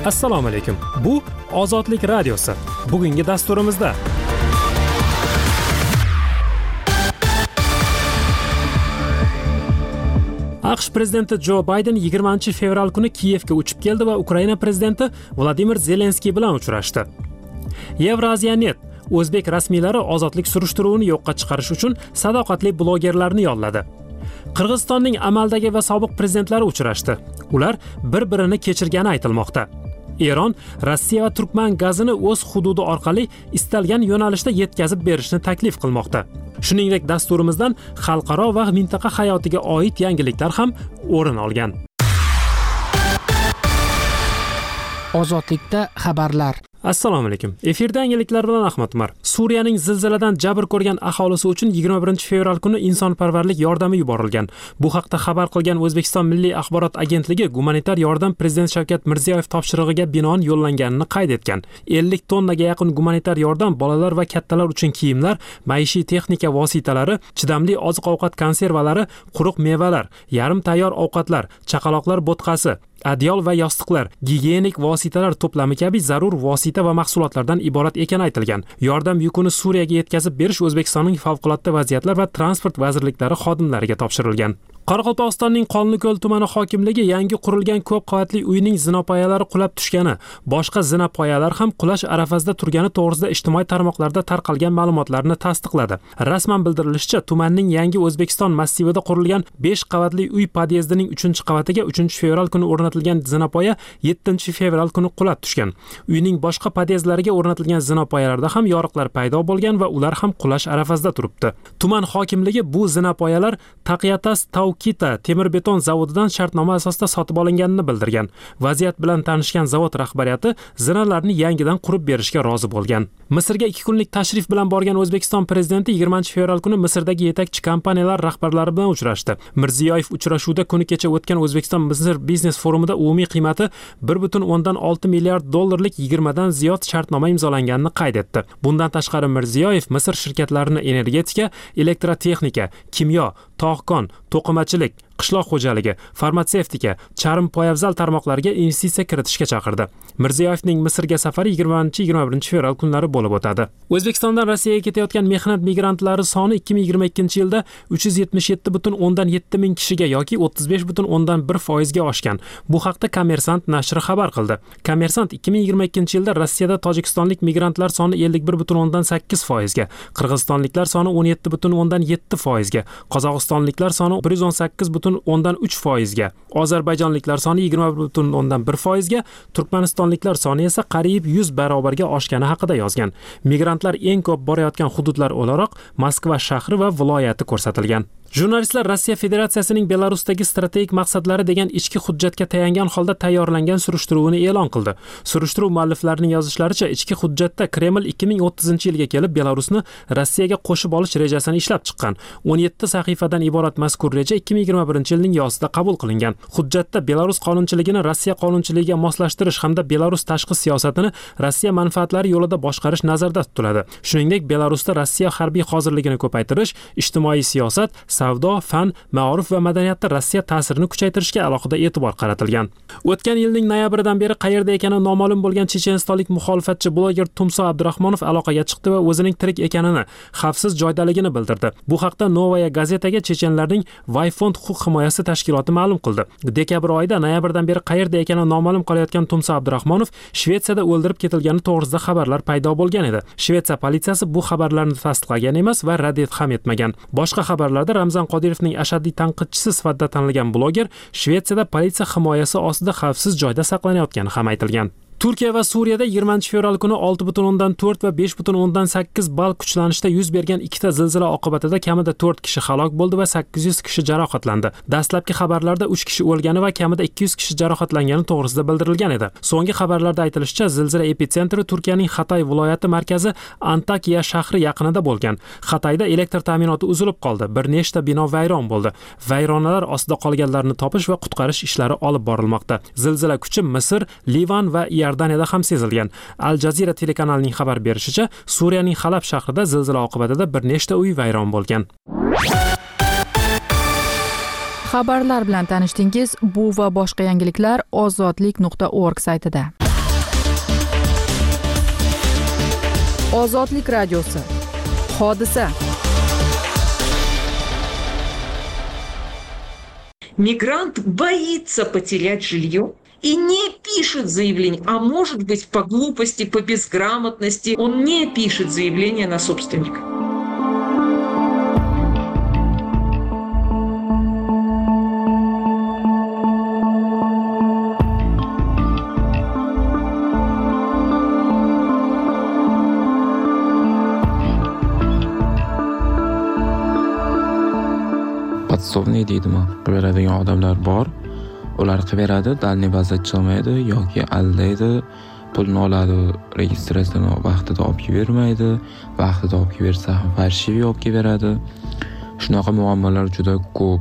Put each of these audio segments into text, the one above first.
Assalomu alaykum. Bu Ozodlik radiosi. Bugungi dasturimizda AQSh prezidenti Jo Bayden 20-fevral kuni Kiyevga uchib keldi va Ukraina prezidenti Vladimir Zelenskiy bilan uchrashdi. Yevroziyanet o'zbek rasmiylari ozodlik surishtiruvini yo'qqa chiqarish uchun sadoqatli blogerlarni yolladi. Qirg'izistonning amaldagi va sobiq prezidentlari uchrashdi. Ular bir-birini kechirgani aytilmoqda. Eron Rossiya va Turkman gazini o'z hududi orqali istalgan yo'nalishda yetkazib berishni taklif qilmoqda. Shuningdek, dasturimizdan xalqaro va mintaqa hayotiga oid yangiliklar ham o'rin olgan. Ozodlikda xabarlar. Assalomu alaykum. Efirda yangiliklar bilan Ahmad Umar. Suriyaning zilziladan jabr ko'rgan aholisi uchun 21-fevral kuni insonparvarlik yordami yuborilgan. Bu haqda xabar qilgan O'zbekiston Milliy axborot agentligi gumanitar yordam Prezident Shavkat Mirziyoyev topshirig'iga binoan yo'llanganini qayd etgan. 50 tonnaga yaqin gumanitar yordam bolalar va kattalar uchun kiyimlar, maishiy texnika vositalari, chidamli oziq-ovqat konservalari, quruq mevalar, yarim tayyor ovqatlar, chaqaloqlar bo'tqasi, adyol va yostiqlar, gigiyenik vositalar to'plami kabi zarur vosita va mahsulotlardan iborat ekani aytilgan. Yordam yukini Suriyaga yetkazib berish O'zbekistonning favqulodda vaziyatlar va transport vazirliklari xodimlariga topshirilgan. Qoraqalpog'istonning Qonliko'l tumani hokimligi yangi qurilgan ko'p qavatli uyning zinapoyalari qulab tushgani, boshqa zinapoyalar ham qulash arafasida turgani to'g'risida ijtimoiy tarmoqlarda tarqalgan ma'lumotlarni tasdiqladi. Rasman bildirilishicha, tumanning yangi O'zbekiston massivida qurilgan 5 qavatli uy podyezdining 3-qavatiga 3-fevral kuni o'rnatilgan zinapoya 7-fevral kuni qulab tushgan. Uyning boshqa podyezlariga o'rnatilgan zinapoyalarda ham yoriqlar paydo bo'lgan va ular ham qulash arafasida turibdi. Tuman hokimligi bu zinapoyalar Taqiyatas Kita temir beton zavodidan shartnoma asosida sotib olinganini bildirgan. Vaziyat bilan tanishgan zavod rahbariyati zinalarni yangidan qurib berishga rozi bo'lgan. Misrga 2 kunlik tashrif bilan borgan O'zbekiston prezidenti 20-fevral kuni Misrdagi yetakchi kompaniyalar rahbarlari bilan uchrashdi. Mirziyoyev uchrashuvda kuni kecha o'tgan O'zbekiston-Misr biznes forumida umumiy qiymati 1.6 milliard dollarlik 20 dan ziyod shartnoma imzolanganini qayd etdi. Bundan tashqari Mirziyoyev Misr shirkatlarini energetika, elektrotexnika, kimyo, tog'kon, to'qimachilik, qishloq xo'jaligi, farmatsevtika, charm poyabzal tarmoqlariga investitsiya kiritishga chaqirdi. Mirziyoyevning Misrga safari 20-21-fevral kunlari bo'lib o'tadi. O'zbekistondan Rossiyaga ketayotgan mehnat migrantlari soni 2022-yilda 377,7 ming kishiga yoki 35,1% ga oshgan. Bu haqda Kommersant nashri xabar qildi. Kommersant 2022-yilda Rossiyada tojikistonlik migrantlar soni 51,8% ga, qirg'izistonliklar soni 17,7% ga, qozog'istonliklar soni 118,3% ga, ozarbayjonliklar soni 20,1% ga, turkmanistonliklar soni esa qariyb 100 barobarga oshgani haqida yozgan. Migrantlar eng ko'p borayotgan hududlar o'laroq Moskva shahri va viloyati ko'rsatilgan. Jurnalistlar Rossiya Federatsiyasining Belarusdagi strategik maqsadlari degan ichki hujjatga tayangan holda tayyorlangan surishtiruvni e'lon qildi. Surishtiruv mualliflarining yozishlaricha, ichki hujjatda Kreml 2030-yilga kelib Belarusni Rossiyaga qo'shib olish rejasini ishlab chiqqan. 17 sahifadan iborat mazkur reja 2021-yilning yozida qabul qilingan. Hujjatda Belarus qonunchiligini Rossiya qonunchiligiga moslashtirish hamda Belarus tashqi siyosatini Rossiya manfaatlari yo'lida boshqarish nazarda tutiladi. Shuningdek, Belarusda Rossiya harbiy hozirligini ko'paytirish, ijtimoiy siyosat, savdo, fan, ma'rif va madaniyatda Rossiya ta'sirini kuchaytirishga alohida e'tibor qaratilgan. O'tgan yilning noyabridan beri qayerda ekani noma'lum bo'lgan chechenistonlik muxolifatchi bloger Tumso Abdurahmonov aloqaga chiqdi va o'zining tirik ekanini, xavfsiz joydaligini bildirdi. Bu haqda Novaya gazetaga chechenlarning Vayfond huquq himoyasi tashkiloti ma'lum qildi. Dekabr oyida noyabrdan beri qayerda ekani noma'lum qolayotgan Tumso Abdurahmonov Shvetsiyada o'ldirib ketilgani to'g'risida xabarlar paydo bo'lgan edi. Shvetsiya politsiyasi bu xabarlarni tasdiqlagan emas va rad ham etmagan. Boshqa xabarlarda Ramzan Qodirovning ashaddiy tanqidchisi sifatida tanilgan bloger Shvetsiyada politsiya himoyasi ostida xavfsiz joyda saqlanayotgani ham aytilgan. Turkiya va Suriyada 20-fevral kuni 6,4 va 5,8 ball kuchlanishda yuz bergan ikkita zilzila oqibatida kamida 4 kishi halok bo'ldi va 800 kishi jarohatlandi. Dastlabki xabarlarda 3 kishi o'lgani va kamida 200 kishi jarohatlangani to'g'risida bildirilgan edi. So'nggi xabarlarda aytilishicha, zilzila epitsentri Turkiyaning Xatay viloyati markazi Antakya shahri yaqinida bo'lgan. Xatayda elektr ta'minoti uzilib qoldi. Bir nechta bino vayron bo'ldi. Vayronalar ostida qolganlarni topish va qutqarish ishlari olib borilmoqda. Zilzila kuchi Misr, Livan va Iordaniyada ham sezilgan. Al Jazeera telekanalining xabar berishicha, Suriyaning Halab shahrida zilzila oqibatida bir nechta uy vayron bo'lgan. Xabarlar bilan tanishdingiz. Bu va boshqa yangiliklar ozodlik.org saytida. Ozodlik radiosi. Hodisa. Мигрант боится потерять жилье и не пишет заявление, а может быть по глупости, по безграмотности, он не пишет заявление на собственника. Podsovniy deydimi, beradigan odamlar bor. Ular qiveradi, dalniy bazda chiqmaydi yoki aldaydi, pulni oladi, registratsiyani vaqtida olib bermaydi, vaqtida olib bersa ham farshiviy olib beradi. Shunaqa muammolar juda ko'p.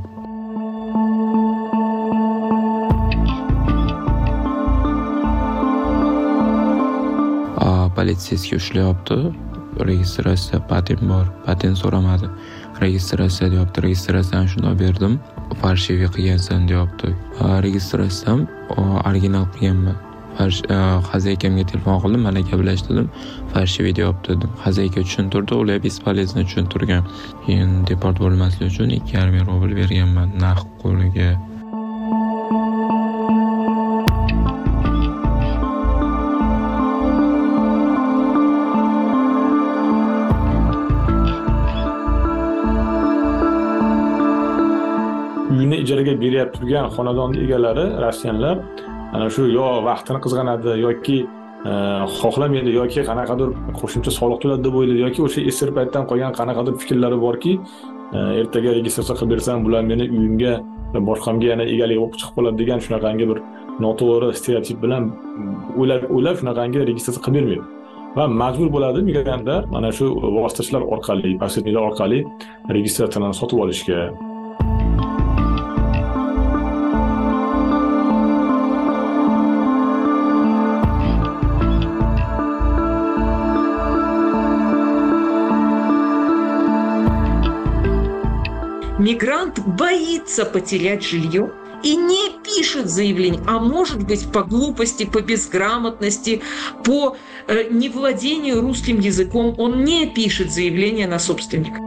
Politsiyaga ushlayapti. Registratsiya patent bor, patent so'ramadi. Registratsiya deyapti, registratsiyani shunday berdim. Farshiviy qilgansan deyapti. Registratsiyam original qilganman. Xazakamga telefon qildim, mana gaplashdim. Farshiviy deyapti dedim. Xazayka tushuntirdi, ular bespolezno tushuntirgan. Keyin deport bo'lmaslik uchun 2,5 rubl berganman naqd qo'liga. Uyini ijaraga berib turgan xonadonning egalari rossiyanlar ana shu yo vaqtini qizg'anadi yoki xohlamaydi yoki qanaqadir qo'shimcha soliq to'ladi deb o'ylaydi yoki o'sha esir paytdan qolgan qanaqadir fikrlari borki, ertaga registratsiya qilib bersam bular meni uyimga boshqamga yana egalik bo'lib chiqib qoladi degan shunaqangi bir noto'g'ri stereotip bilan o'ylab shunaqangi registratsiya qilib bermaydi. Va majbur bo'ladi migrantlar mana shu vositachilar orqali, posredniklar orqali registratsiyalarni sotib olishga. Мигрант боится потерять жилье и не пишет заявление, а может быть по глупости, по безграмотности, по невладению русским языком, он не пишет заявление на собственника.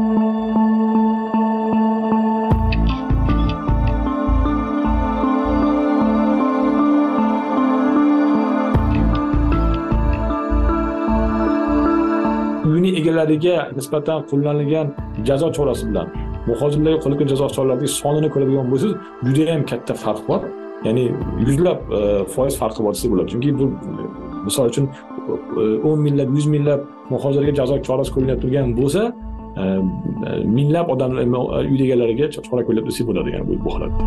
Uyning egalariga nisbatan qo'llanilgan jazo chorasi bilan muhojirlarga qo'llanilgan jazo choralarining sonini ko'radigan bo'lsangiz, juda ham katta farq bor. Ya'ni yuzlab foiz farqi bor desa bo'ladi. Chunki bu misol uchun 10 minglab, 100 minglab muhojirlarga jazo chorasi qo'llanib turgan bo'lsa, minglab odamlar uy egalariga chora qo'llab desa bo'ladi, ya'ni bu holatda.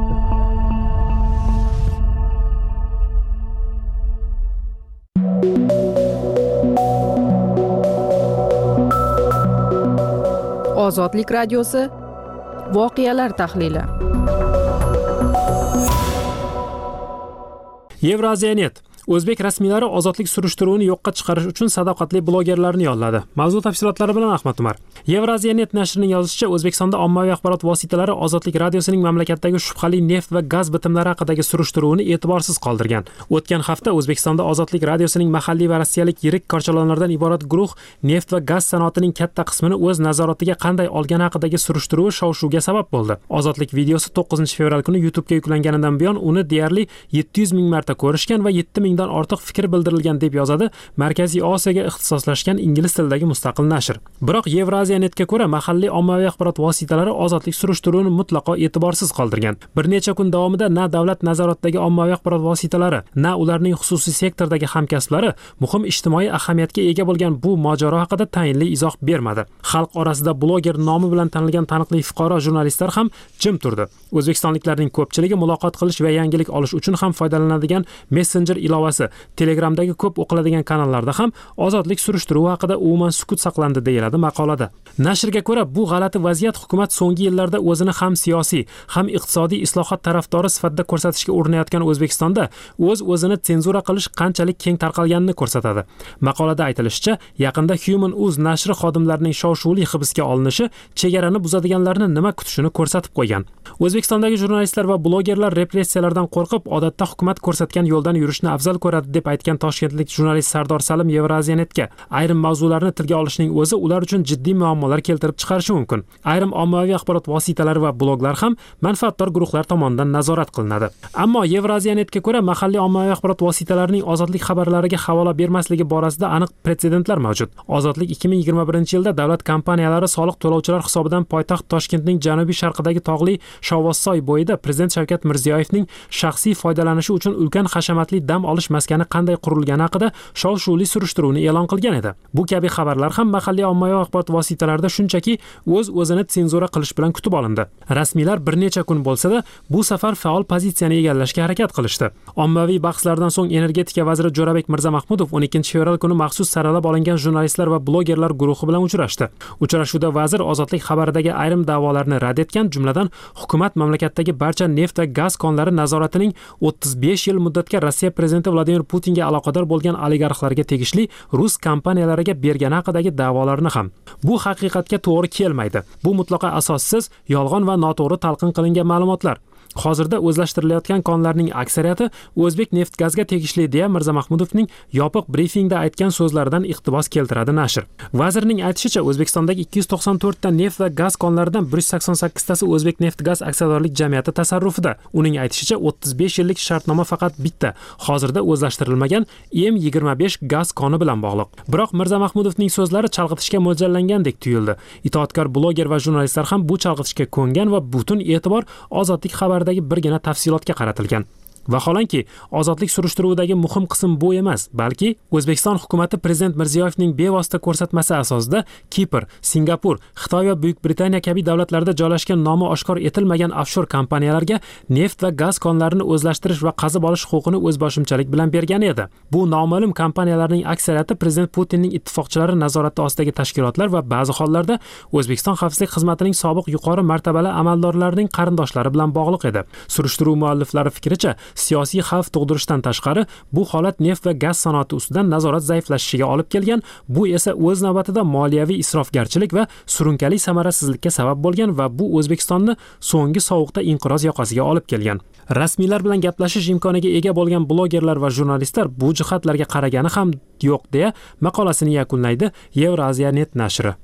Ozodlik radiosi. Voqealar tahlili. Yevraziyanet. O'zbek rasmiylari ozodlik surishtiruvini yo'qqa chiqarish uchun sadoqatli blogerlarni yolladi. Mavzu tafsilotlari bilan Ahmad Umar. Yevraziyanet nashrining yozishicha, O'zbekistonda ommaviy axborot vositalari Ozodlik radiosining mamlakatdagi shubhali neft va gaz bitimlari haqidagi surishtiruvini e'tiborsiz qoldirgan. O'tgan hafta O'zbekistonda Ozodlik radiosining mahalliy va rossiyalik yirik korchalonlardan iborat guruh neft va gaz sanoatining katta qismini o'z nazoratiga qanday olgani haqidagi surishtiruvi shov-shuvga sabab bo'ldi. Ozodlik videosi 9-fevral kuni YouTube'ga yuklanganidan buyon uni deyarli 700 ming marta ko'rishgan va 7 mingdan ortiq fikr bildirilgan deb yozadi Markaziy Osiyoga ixtisoslashgan ingliz tilidagi mustaqil nashr. Biroq Yevraziyonetga ko'ra, mahalliy ommaviy axborot vositalari ozodlik surishtiruvini mutlaqo e'tiborsiz qoldirgan. Bir necha kun davomida na davlat nazoratidagi ommaviy axborot vositalari, na ularning xususiy sektordagi hamkasblari muhim ijtimoiy ahamiyatga ega bo'lgan bu mojaro haqida tayinli izoh bermadi. Xalq orasida bloger nomi bilan tanilgan taniqli fuqaro jurnalistlar ham jim turdi. O'zbekistonliklarning ko'pchiligi muloqot qilish va yangilik olish uchun ham foydalanadigan Messenger ilovasi, Telegramdagi ko'p o'qiladigan kanallarda ham ozodlik surishtiruvi haqida umuman sukut saqlandi deyiladi maqolada. Nashrga ko'ra, bu g'alati vaziyat hukumat so'nggi yillarda o'zini ham siyosiy, ham iqtisodiy islohot tarafdori sifatida ko'rsatishga urinayotgan O'zbekistonda o'zini senzura qilish qanchalik keng tarqalganini ko'rsatadi. Maqolada aytilishicha, yaqinda Human Uz nashri xodimlarining shov-shuvli hibsga olinishi chegarani buzadiganlarni nima kutishini ko'rsatib qo'ygan. O'zbekistondagi jurnalistlar va blogerlar repressiyalardan qo'rqib, odatda hukumat ko'rsatgan yo'ldan yurishni afzal afzal ko'radi deb aytgan toshkentlik jurnalist Sardor Salim Yevrasiyanetga ayrim mavzularni tilga olishning o'zi ular uchun jiddiy muammolar keltirib chiqarishi mumkin. Ayrim ommaviy axborot vositalari va bloglar ham manfaatdor guruhlar tomonidan nazorat qilinadi. Ammo Yevrasiyanetga ko'ra mahalliy ommaviy axborot vositalarining ozodlik xabarlariga havola bermasligi borasida aniq pretsedentlar mavjud. Ozodlik 2021-yilda davlat kompaniyalari soliq to'lovchilar hisobidan poytaxt Toshkentning janubiy sharqidagi tog'li Shovvozsoy bo'yida Prezident Shavkat Mirziyoyevning shaxsiy foydalanishi uchun ulkan hashamatli dam olish maskani qanday qurilgani haqida shov-shuvli surishtiruvni e'lon qilgan edi. Bu kabi xabarlar ham mahalliy ommaviy axborot vositalarida shunchaki o'z-o'zini senzura qilish bilan kutib olindi. Rasmiylar bir necha kun bo'lsa-da, bu safar faol pozitsiyani egallashga harakat qilishdi. Ommaviy bahslardan so'ng energetika vaziri Jo'rabek Mirzamahmudov 12-fevral kuni maxsus saralab olingan jurnalistlar va blogerlar guruhi bilan uchrashdi. Uchrashuvda vazir ozodlik xabaridagi ayrim da'volarni rad etgan, jumladan hukumat mamlakatdagi barcha neft va gaz konlari nazoratining 35 yil muddatga Rossiya prezidenti Vladimir Putinga aloqador bo'lgan oligarxlarga tegishli rus kompaniyalariga bergani haqidagi da'volarni ham. Bu haqiqatga to'g'ri kelmaydi. Bu mutlaqo asossiz, yolg'on va noto'g'ri talqin qilingan ma'lumotlar. Hozirda o'zlashtirilayotgan konlarning aksariyati O'zbek neft gazga tegishli deya Mirzamahmudovning yopiq brifingda aytgan so'zlaridan iqtibos keltiradi nashr. Vazirning aytishicha, O'zbekistondagi 294 ta neft va gaz konlaridan 188 tasi O'zbek neft gaz aksiyadorlik jamiyati tasarrufida. Uning aytishicha, 35 yillik shartnoma faqat bitta, hozirda o'zlashtirilmagan M25 gaz koni bilan bog'liq. Biroq Mirzamahmudovning so'zlari chalg'itishga mo'ljallangandek tuyuldi. Itoatkor bloger va jurnalistlar ham bu chalg'itishga ko'ngan va butun e'tibor ozodlik xabaridagi birgina tafsilotga qaratilgan. Vaholanki, ozodlik surishtiruvidagi muhim qism bu emas, balki O'zbekiston hukumatı Prezident Mirziyoyevning bevosita ko'rsatmasi asosida Kipr, Singapur, Xitoy va Buyuk Britaniya kabi davlatlarda joylashgan nomi oshkor etilmagan offshore kompaniyalarga neft va gaz konlarini o'zlashtirish va qazib olish huquqini o'zboshimchalik bilan bergan edi. Bu noma'lum kompaniyalarning aksariyati Prezident Putinning ittifoqchilari nazorati ostidagi tashkilotlar va ba'zi hollarda O'zbekiston xavfsizlik xizmatining sobiq yuqori martabali amaldorlarining qarindoshlari bilan bog'liq edi. Surishtiruv mualliflari fikricha, siyosiy xavf tug'dirishdan tashqari, bu holat neft va gaz sanoati ustidan nazorat zaiflashishiga olib kelgan, bu esa o'z navbatida moliyaviy isrofgarchilik va surunkali samarasizlikka sabab bo'lgan va bu O'zbekistonni so'nggi sovuqda inqiroz yoqasiga olib kelgan. Rasmiylar bilan gaplashish imkoniga ega bo'lgan blogerlar va jurnalistlar bu jihatlarga qaragani ham yo'q deya maqolasini yakunlaydi Yevrasiyanet nashri.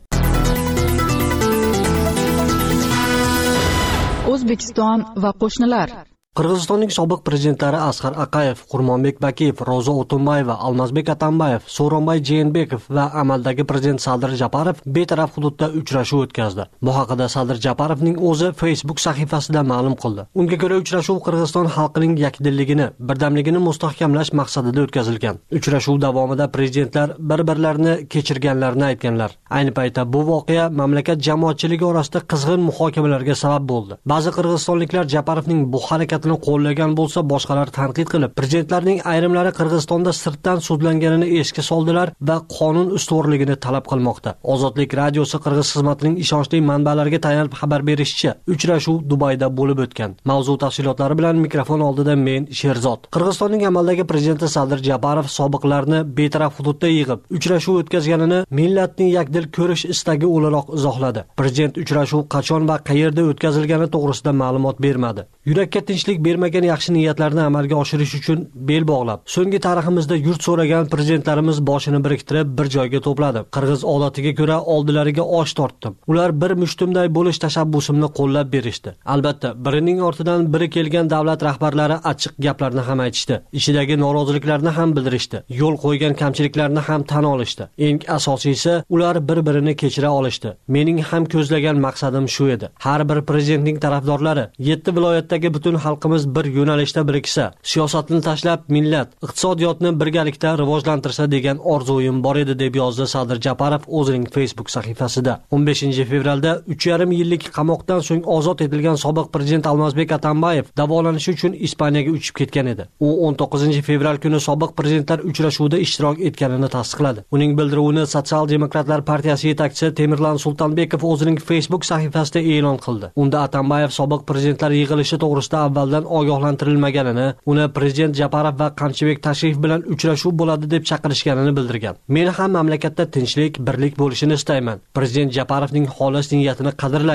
O'zbekiston va qo'shnilar. Qirg'izistonning sobiq prezidentlari Asqar Aqayev, Qurmonbek Bakiyev, Ro'za O'tunbayeva, Almazbek Atambayev, So'ronbay Jeenbekov va amaldagi prezident Sadir Japarov betaraf hududda uchrashuv o'tkazdi. Bu haqida Sadir Japarovning o'zi Facebook sahifasida ma'lum qildi. Unga ko'ra uchrashuv Qirg'iziston xalqining yakdilligini, birdamligini mustahkamlash maqsadida o'tkazilgan. Uchrashuv davomida prezidentlar bir-birlarini kechirganlarini aytganlar. Ayni paytda bu voqea mamlakat jamoatchiligi orasida qizg'in muhokamalarga sabab bo'ldi. Ba'zi qirg'izistonliklar Japarovning bu harakatini qo'llagan bo'lsa, boshqalar tanqid qilib, prezidentlarning ayrimlari Qirg'izistonda sirtdan sudlanganini esga soldilar va qonun ustuvorligini talab qilmoqda. Ozodlik radiosi Qirg'iz xizmatining ishonchli manbalariga tayanib xabar berishicha, uchrashuv Dubayda bo'lib o'tgan. Mavzu tafsilotlari bilan mikrofon oldida men Sherzod. Qirg'izistonning amaldagi prezidenti Sadir Japarov sobiqlarni betaraf hududda yig'ib, uchrashuv o'tkazganini millatning yakdil ko'rish istagi o'laroq izohladi. Prezident uchrashuv qachon va qayerda o'tkazilgani to'g'risida ma'lumot bermadi. Yurakka tinchlik bermagan yaxshi niyatlarni amalga oshirish uchun bel bog'lab, so'nggi tariximizda yurt so'ragan prezidentlarimiz boshini biriktirib bir joyga to'pladi. Qirg'iz odatiga ko'ra oldilariga osh tortdim. Ular bir mushtumday bo'lish tashabbusimni qo'llab berishdi. Albatta, birining ortidan biri kelgan davlat rahbarlari achchiq gaplarni ham aytishdi. Ichidagi noroziliklarni ham bildirishdi. Yo'l qo'ygan kamchiliklarni ham tan olishdi. Eng asosiysi, ular bir-birini kechira olishdi. Mening ham ko'zlagan maqsadim shu edi. Har bir prezidentning tarafdorlari 7 viloyatdagi butun xalqimiz bir yo'nalishda biriksa, siyosatni tashlab millat, iqtisodiyotni birgalikda rivojlantirsa degan orzuim bor edi, deb yozdi Sadir Japarov o'zining Facebook sahifasida. 15-fevralda 3,5 yillik qamoqdan so'ng ozod etilgan sobiq prezident Almazbek Atambayev davolanish uchun Ispaniyaga uchib ketgan edi. U 19-fevral kuni sobiq prezidentlar uchrashuvida ishtirok etganini tasdiqladi. Uning bildiruvini Sotsial demokratlar partiyasi yetakchisi Temirlan Sultonbekov o'zining Facebook sahifasida e'lon qildi. Unda Atambayev sobiq prezidentlar yig'ilishi to'g'risida avvaldan ogohlantirilmaganini, uni prezident Japarov va Qamchibek tashrif bilan uchrashuv bo'ladi deb chaqirishganini bildirgan. Men ham mamlakatda tinchlik, birlik bo'lishini istayman. Prezident Japarovning xolis niyatini qadrlayman.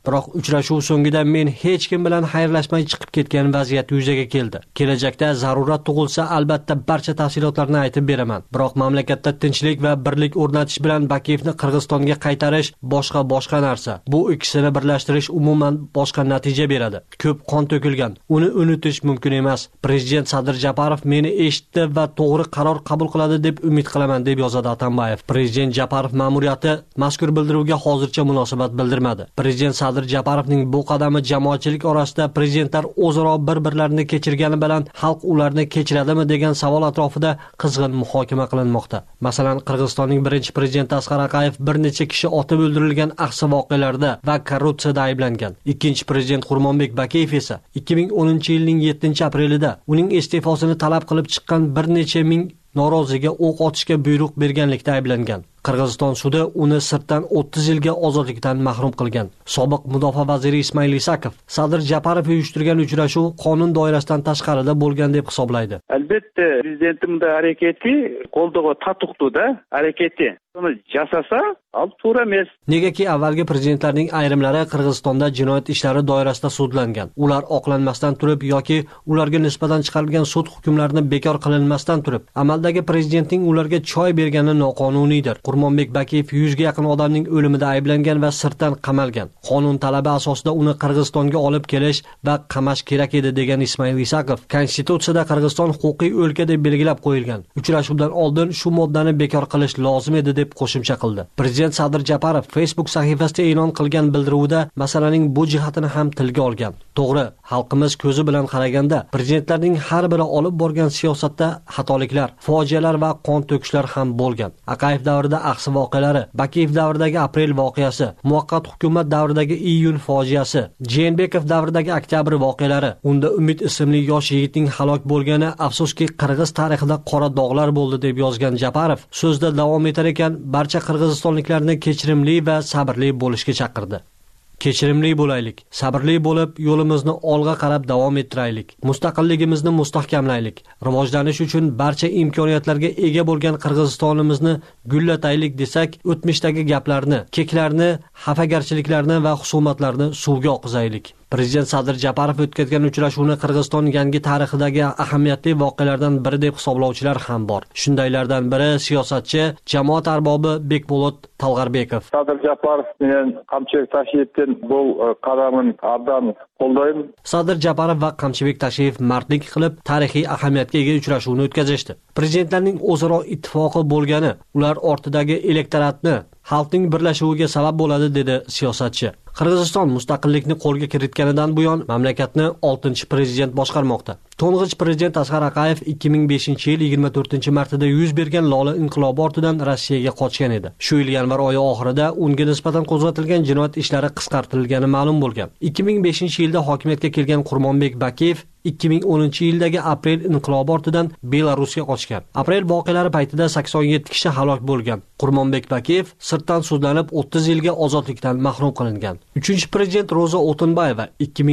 Biroq uchrashuv so'ngida men hech kim bilan xayrlashmay chiqib ketgan vaziyat yuzaga keldi. Kelajakda zarurat tug'ilsa, albatta barcha tafsilotlarni aytib beraman. Biroq mamlakatda tinchlik va birlik o'rnatish bilan Bakiyevni Qirg'izistonga qaytarish boshqa narsa. Bu ikkisini birlashtirish umuman boshqa natija beradi. Ko'p qon to'kilgan. Uni unutish mumkin emas. Prezident Sadir Japarov meni eshitdi va to'g'ri qaror qabul qiladi deb umid qilaman, deb yozadi Atambayev. Prezident Japarov ma'muriyati mazkur bildiruvga hozircha munosabat bildirmadi. Prezident Sadir Japarovning bu qadami jamoatchilik orasida prezidentlar o'zaro bir-birlarini kechirgani bilan xalq ularni kechiradimi degan savol atrofida qizg'in muhokama qilinmoqda. Masalan, Qirg'izistonning birinchi prezidenti Asqar Aqayev bir necha kishi otib o'ldirilgan ahsi voqealarda va korrupsiyada ayblangan. Ikkinchi prezident Xurmonbek Bakiyev esa 2010-yilning 7-aprelida uning iste'fosini talab qilib chiqqan bir necha ming noroziga o'q otishga buyruq berganlikda ayblangan. Qirg'iziston sudi uni sirtdan 30 yilga ozodlikdan mahrum qilgan. Sobiq mudofaa vaziri Ismoil Isakov Sadir Japarov uyushtirgan uchrashuv qonun doirasidan tashqarida bo'lgan deb hisoblaydi. Albatta, prezidentimning harakati qo'ldoga tatuqdi-da, harakati. Buni jasasa, al to'g'ri emas. Negaki avvalgi prezidentlarning ayrimlari Qirg'izistonda jinoyat ishlari doirasida sudlangan. Ular oqlanmasdan turib yoki ularga nisbatan chiqarilgan sud hukmlarini bekor qilinmasdan turib, amaldagi prezidentning ularga choy bergani noqonuniydir. Xurmonbek Bakiyev 100 ga yaqin odamning o'limida ayblangan va sirtdan qamalgan. Qonun talabi asosida uni Qirg'izistonga olib kelish va qamash kerak edi degan Ismoil Isakov, Konstitutsiyada Qirg'iziston huquqiy o'lka deb belgilab qo'yilgan. Uchrashuvdan oldin shu moddani bekor qilish lozim edi deb qo'shimcha qildi. Prezident Sadir Japarov Facebook sahifasida e'lon qilgan bildiruvda masalaning bu jihatini ham tilga olgan. To'g'ri, xalqimiz ko'zi bilan qaraganda prezidentlarning har biri olib borgan siyosatda xatoliklar, fojialar va qon to'kishlar ham bo'lgan. Aqayev davrida ahsi voqealari, Bakiyev davridagi aprel voqeasi, muvaqqat hukumat davridagi iyun fojiasi, Jeenbekov davridagi oktyabr voqealari, unda Umid ismli yosh yigitning halok bo'lgani afsuski Qirg'iz tarixida qora dog'lar bo'ldi deb yozgan Japarov so'zda davom etar ekan, barcha qirg'izistonliklarni kechirimli va sabrli bo'lishga chaqirdi. Kechirimli bo'laylik, sabrli bo'lib, yo'limizni olg'a qarab davom ettiraylik. Mustaqilligimizni mustahkamlaylik. Rivojlanish uchun barcha imkoniyatlarga ega bo'lgan Qirg'izistonimizni gullataylik desak, o'tmishdagi gaplarni, keklarni, xafagarchiliklarni va husumatlarni suvga oqizaylik. Prezident Sadir Japarov o'tkazgan uchrashuvni Qirg'iziston yangi tarixidagi ahamiyatli voqealardan biri deb hisoblovchilar ham bor. Shundaylardan biri siyosatchi, jamoat arbobi Bekbolot Talg'arbekov. Sadir Japarov bilan Qamchibek Tashiyevning bu qadamini abdan qo'llayman. Sadir Japarov va Qamchibek Tashiyev mardlik qilib tarixiy ahamiyatga ega uchrashuvni o'tkazishdi. Prezidentlarning o'zaro ittifoqi bo'lgani ular ortidagi elektoratni xalqning birlashuviga sabab bo'ladi, dedi siyosatchi. Qirg'iziston mustaqillikni qo'lga kiritganidan buyon mamlakatni 6-prezident boshqarmoqda. To'ng'ich prezident Asqar Aqayev 2005-yil 24-martida yuz bergan Lola inqilobi ortidan Rossiyaga qochgan edi. Shu yil yanvar oyi oxirida unga nisbatan qo'zg'atilgan jinoyat ishlari qisqartirilgani ma'lum bo'lgan. 2005-yilda hokimiyatga kelgan Xurmonbek Bakiyev 2010-yildagi aprel inqilobi ortidan Belarusga qochgan. Aprel voqealari paytida 87 kishi halok bo'lgan. Xurmonbek Bakiyev sirtdan sudlanib 30 yilga ozodlikdan mahrum qilingan. 3-prezident Roza O'tinbayeva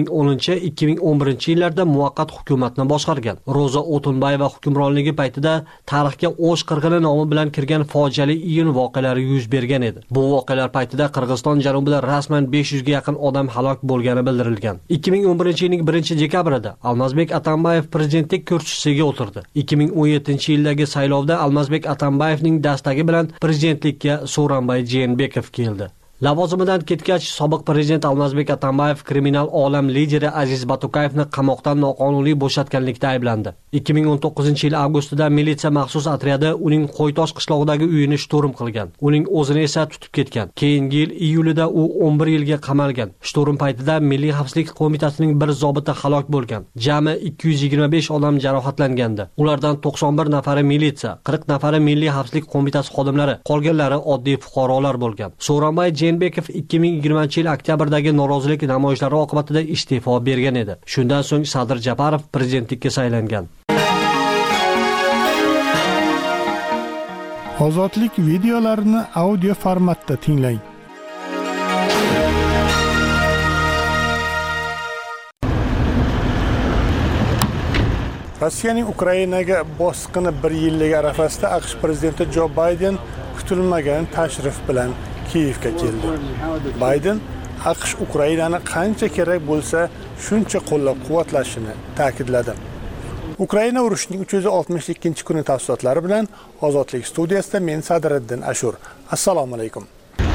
2010-2011-yillarda muvaqqat hukumatni boshqargan. Roza O'tinbayeva hukmronligi paytida tarixga O'sh qirg'ini nomi bilan kirgan fojiali iyun voqealari yuz bergan edi. Bu voqealar paytida Qirg'iziston janubida rasman 500 ga yaqin odam halok bo'lgani bildirilgan. 2011-yilning 1-dekabrida Almazbek Atambayev prezidentlik kursisiga o'tirdi. 2017-yildagi saylovda Almazbek Atambayevning dastagi bilan prezidentlikka Sooronbay Jeenbekov keldi. Lavozimidan ketgach, sobiq prezident Almazbek Atambayev kriminal olam lideri Aziz Batukayevni qamoqdan noqonuniy bo'shatganlikda ayblandi. 2019-yil avgustida militsiya maxsus otryadi uning Qo'ytosh qishlog'idagi uyini shturm qilgan. Uning o'zini esa tutib ketgan. Keyingi yil iyulida u 11 yilga qamalgan. Shturm paytida Milliy xavfsizlik qo'mitasining bir zobiti halok bo'lgan. Jami 225 odam jarohatlangandi. Ulardan 91 nafari militsiya, 40 nafari Milliy xavfsizlik qo'mitasi xodimlari, qolganlari oddiy fuqarolar bo'lgan. Sooronbay Jeenbekov 2020-yil oktyabrdagi norozilik namoyishlari oqibatida iste'fo bergan edi. Shundan so'ng Sadir Japarov prezidentlikka saylangan. Ozodlik videolarini audio formatda tinglang. Rossiyaning Ukrainaga bosqini 1 yilligi arafasida AQSh prezidenti Jo Bayden kutilmagan tashrif bilan Kiyevga keldi. Bayden AQSh Ukrainani qancha kerak bo'lsa, shuncha qo'llab-quvvatlashini ta'kidladi. Ukraina urushining 362-kuni tafsilotlari bilan Ozodlik studiyasida men Sadriddin Ashur. Assalomu alaykum.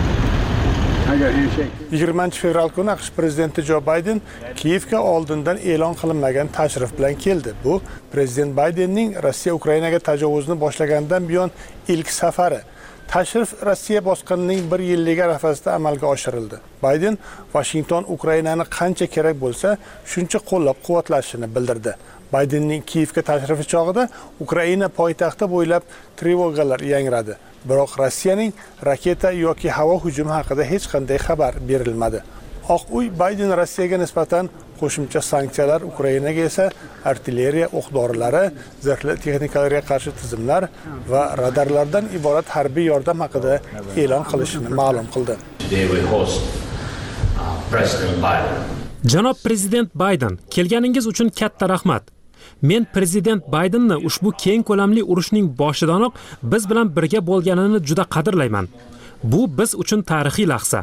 20 fevral kuni AQSh prezidenti Jo Bayden Kiyevga oldindan e'lon qilinmagan tashrif bilan keldi. Bu prezident Baydenning Rossiya Ukrainaga tajovuzni boshlagandan buyon ilk safari. Tashrif Rossiya bosqinining 1 yilligi arafasida amalga oshirildi. Bayden Washington Ukrainani qancha kerak bo'lsa, shuncha qo'llab-quvvatlashini bildirdi. Baydenning Kiyevga tashrifi chog'ida Ukraina poytaxti bo'ylab trevogalar yangradi. Biroq Rossiyaning raketa yoki havo hujumi haqida hech qanday xabar berilmadi. Oq uy Bayden Rossiyaga nisbatan qo'shimcha sanksiyalar, Ukrainaga esa artilleriya o'q-dorilari, zirhli texnikalarga qarshi tizimlar va radarlardan iborat harbiy yordam haqida e'lon qilishini ma'lum qildi. Janob prezident Bayden, kelganingiz uchun katta rahmat. Men prezident Baydenni ushbu keng ko'lamli urushning boshidanoq biz bilan birga bo'lganini juda qadrlayman. Bu biz uchun tarixiy lahza.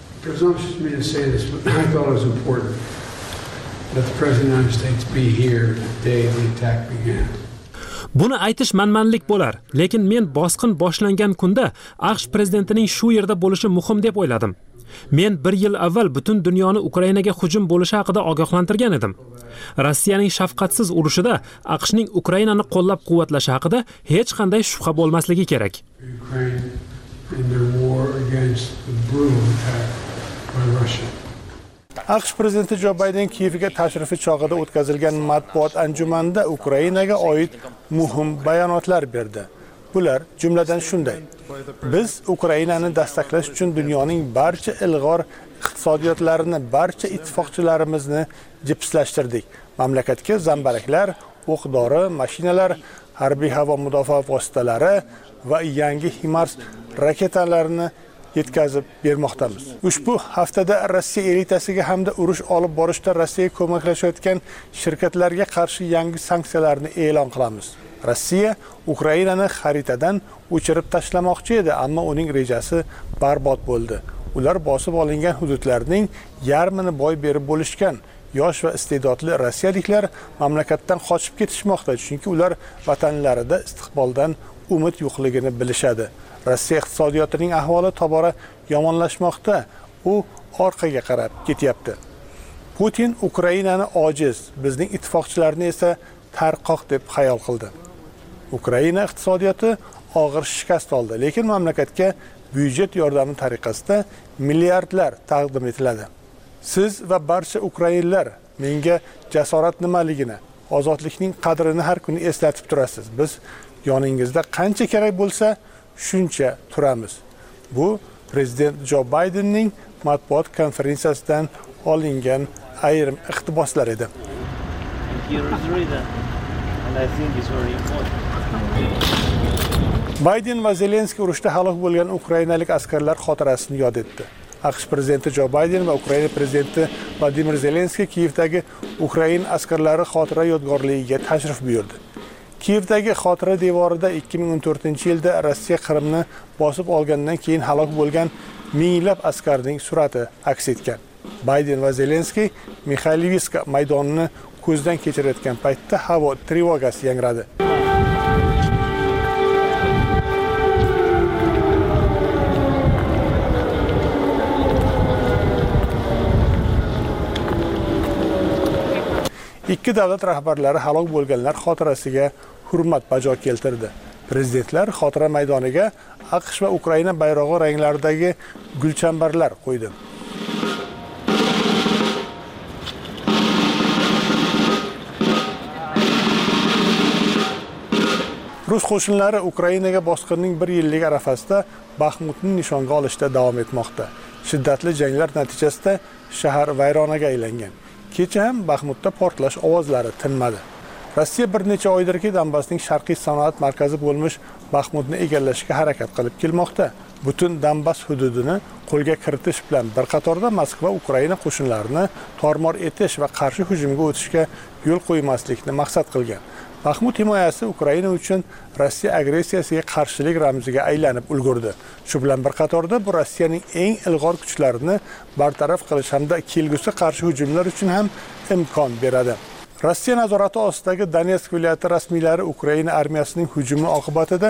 Buni aytish manmanlik bo'lar, lekin men bosqin boshlangan kunda AQSh prezidentining shu yerda bo'lishi muhim deb o'yladim. Men 1 yil avval butun dunyoni Ukrainaga hujum bo'lishi haqida ogohlantirgan edim. Rossiyaning shafqatsiz urushida AQShning Ukrainani qo'llab-quvvatlashi haqida hech qanday shubha bo'lmasligi kerak. AQSh prezidenti Jo Bayden Kiyevga tashrifi chog'ida o'tkazilgan matbuot anjumanida Ukrainaga oid muhim bayonotlar berdi. Bular jumladan shunday: biz Ukrainani dastaqlash uchun dunyoning barcha ilg'or iqtisodiyotlarini, barcha ittifoqchilarimizni jipslashtirdik. Mamlakatga zambaraklar, o'q-dori, mashinalar, harbiy havo mudofaa vositalari va yangi HIMARS raketalarini yetkazib bermoqdamiz. Ushbu haftada Rossiya elitasiga hamda urush olib borishda Rossiyaga ko'maklashayotgan shirkatlarga qarshi yangi sanksiyalarni e'lon qilamiz. Rossiya Ukrainani xaritadan o'chirib tashlamoqchi edi, ammo uning rejasi barbod bo'ldi. Ular bosib olingan hududlarning yarmini boy berib bo'lishgan. Yosh va iste'dodli rossiyaliklar mamlakatdan qochib ketishmoqda, chunki ular vatanlarida istiqboldan umid yo'qligini bilishadi. Rossiya iqtisodiyotining ahvoli tobora yomonlashmoqda. U orqaga qarab ketyapti. Putin Ukrainani ojiz, bizning ittifoqchilarni esa tarqoq deb xayol qildi. Ukraina iqtisodiyoti og'ir shikast oldi, lekin mamlakatga byudjet yordami tariqasida milliardlar taqdim etiladi. Siz va barcha ukrainlar menga jasorat nimaligini, ozodlikning qadrini har kuni eslatib turasiz. Biz yoningizda qancha kerak bo'lsa, shuncha turamiz. Bu prezident Jo Baydenning matbuot konferensiyasidan olingan ayrim iqtiboslar edi. Bayden va Zelenskiy urushda halok bo'lgan ukrainalik askarlar xotirasini yod etdi. AQSh prezidenti Jo Bayden va Ukraina prezidenti Vladimir Zelenskiy Kiyevdagi Ukraina askarlari xotira yodgorligiga tashrif buyurdi. Kiyevdagi xotira devorida 2014-yilda Rossiya Qrimni bosib olgandan keyin halok bo'lgan minglab askarning surati aks etgan. Bayden va Zelenskiy Mikhaylivska maydonini ko'zdan kechirayotgan paytda havo trevogasi yangradi. Ikki davlat rahbarlari halok bo'lganlar xotirasiga hurmat bajo keltirdi. Prezidentlar xotira maydoniga AQSh va Ukraina bayrog'i ranglaridagi gulchambarlar qo'ydi. Rus qo'shinlari Ukrainaga bosqinning 1 yilligi arafasida Baxmutni nishonga olishda davom etmoqda. Shiddatli janglar natijasida shahar vayronaga aylangan. Kecha ham Baxmutda portlash ovozlari tinmadi. Rossiya bir necha oydirki Donbassning sharqiy sanoat markazi bo'lmish Baxmutni egallashga harakat qilib kelmoqda. Butun Donbass hududini qo'lga kiritish bilan bir qatorda Moskva Ukraina qo'shinlarini tormor etish va qarshi hujumga o'tishga yo'l qo'ymaslikni maqsad qilgan. Baxmut himoyasi Ukraina uchun Rossiya agressiyasiga qarshilik ramziga aylanib ulgurdi. Shu bilan bir qatorda bu Rossiyaning eng ilg'or kuchlarini bartaraf qilish hamda kelgusi qarshi hujumlar uchun ham imkon beradi. Rossiya nazorati ostidagi Donetsk viloyati rasmiylari Ukraina armiyasining hujumi oqibatida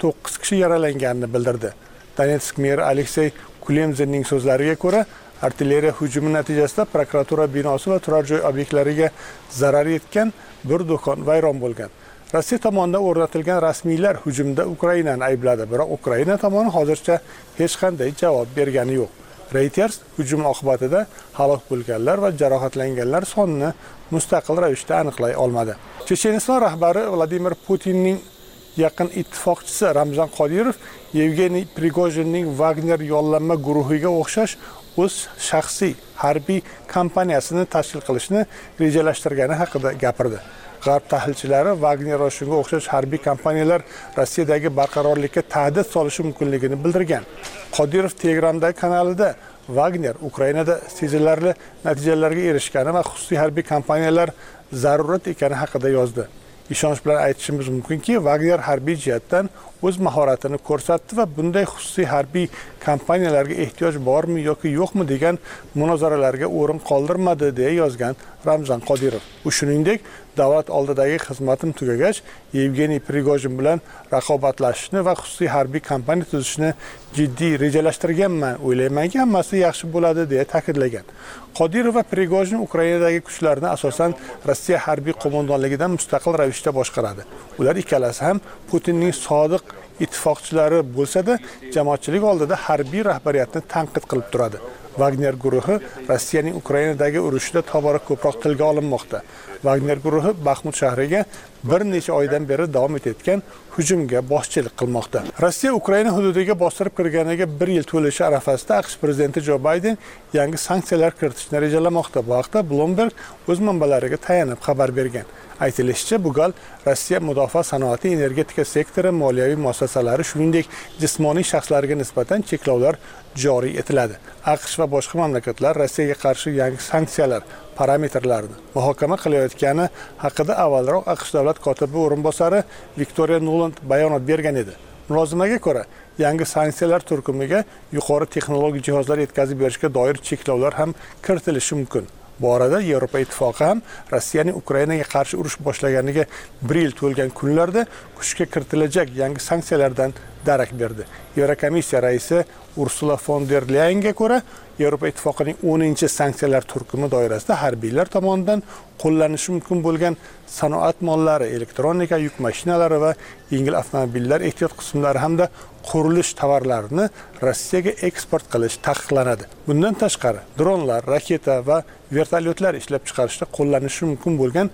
9 kishi yaralanganini bildirdi. Donetsk meri Aleksey Kulemzinning so'zlariga ko'ra, artilleriya hujumi natijasida prokuratura binosi va turar joy obyektlariga zarar yetgan, bir do'kon vayron bo'lgan. Rossiya tomonidan o'rnatilgan rasmiylar hujumda Ukrainani aybladi, biroq Ukraina tomoni hozircha hech qanday javob bergani yo'q. Reuters hujum oqibatida halok bo'lganlar va jarohatlanganlar sonini mustaqil ravishda aniqlay olmadi. Checheniston rahbari Vladimir Putinning yaqin ittifoqchisi Ramzan Qodirov Yevgeniy Prigojinning Wagner yollanma guruhiga o'xshash o'z shaxsiy harbiy kompaniyasini tashkil qilishni rejalashtirgani haqida gapirdi. G'arb tahlilchilari Wagner va shunga o'xshash harbiy kompaniyalar Rossiyadagi barqarorlikka tahdid solishi mumkinligini bildirgan. Qodirov Telegramdagi kanalida Wagner Ukrainada sezilarli natijalarga erishgani va xususiy harbiy kompaniyalar zarurat ekani haqida yozdi. Ishonch bilan aytishimiz mumkinki, Wagner harbiy jihatdan o'z mahoratini ko'rsatdi va bunday xususiy harbiy kompaniyalarga ehtiyoj bormi yoki yo'qmi degan munozaralarga o'rin qoldirmadi deya yozgan Ramzan Qodirov. U shuningdek, davlat oldidagi xizmatim tugagach, Yevgeniy Prigojin bilan raqobatlashishni va xususiy harbiy kompaniya tuzishni jiddiy rejalashtirganman, o'ylaymanki, hammasi yaxshi bo'ladi deya ta'kidlagan. Qodirov va Prigojin Ukrainadagi kuchlarni asosan Rossiya harbiy qo'mondonligidan mustaqil ravishda boshqaradi. Ular ikkalasi ham Putinning sodiq ittifoqchilari bo'lsa-da, jamoatchilik oldida harbiy rahbariyatni tanqid qilib turadi. Wagner guruhi Rossiyaning Ukrainadagi urushida tobora ko'proq tilga olinmoqda. Wagner guruhi Baxmut shahriga bir necha oydan beri davom etayotgan hujumga boshchilik qilmoqda. Rossiya Ukraina hududiga bostirib kirganiga 1 yil to'lishi arafasida AQSh prezidenti Jo Bayden yangi sanksiyalar kiritishni rejalamoqda. Bu haqda Bloomberg o'z manbalariga tayanib xabar bergan. Aytilishicha, bu gal Rossiya mudofaa sanoati, energetika sektori, moliyaviy muassasalari, shuningdek jismoniy shaxslarga nisbatan cheklovlar joriy etiladi. AQSh va boshqa mamlakatlar Rossiyaga qarshi yangi sanksiyalar parametrlarini muhokama qilayotgani haqida avvalroq AQSh davlat kotibi o'rinbosari Victoria Nuland bayonot bergan edi. Mulozimaga ko'ra, yangi sanksiyalar turkumiga yuqori texnologik jihozlar yetkazib berishga doir cheklovlar ham kiritilishi mumkin. Bu orada Yevropa ittifoqi ham Rossiyaning Ukrainaga qarshi urush boshlaganiga 1 yil to'lgan kunlarda kuchga kiritilajak yangi sanksiyalardan darak berdi. Yevrokomissiya raisi Ursula von der Leyenga ko'ra, Yevropa ittifoqining 10-sanksiyalar turkumi doirasida harbiylar tomonidan qo'llanishi mumkin bo'lgan sanoat mollari, elektronika, yuk mashinalari va yengil avtomobillar ehtiyot qismlari hamda qurilish tovarlarini Rossiyaga eksport qilish taqiqlanadi. Bundan tashqari, dronlar, raketa va vertolyotlar ishlab chiqarishda qo'llanishi mumkin bo'lgan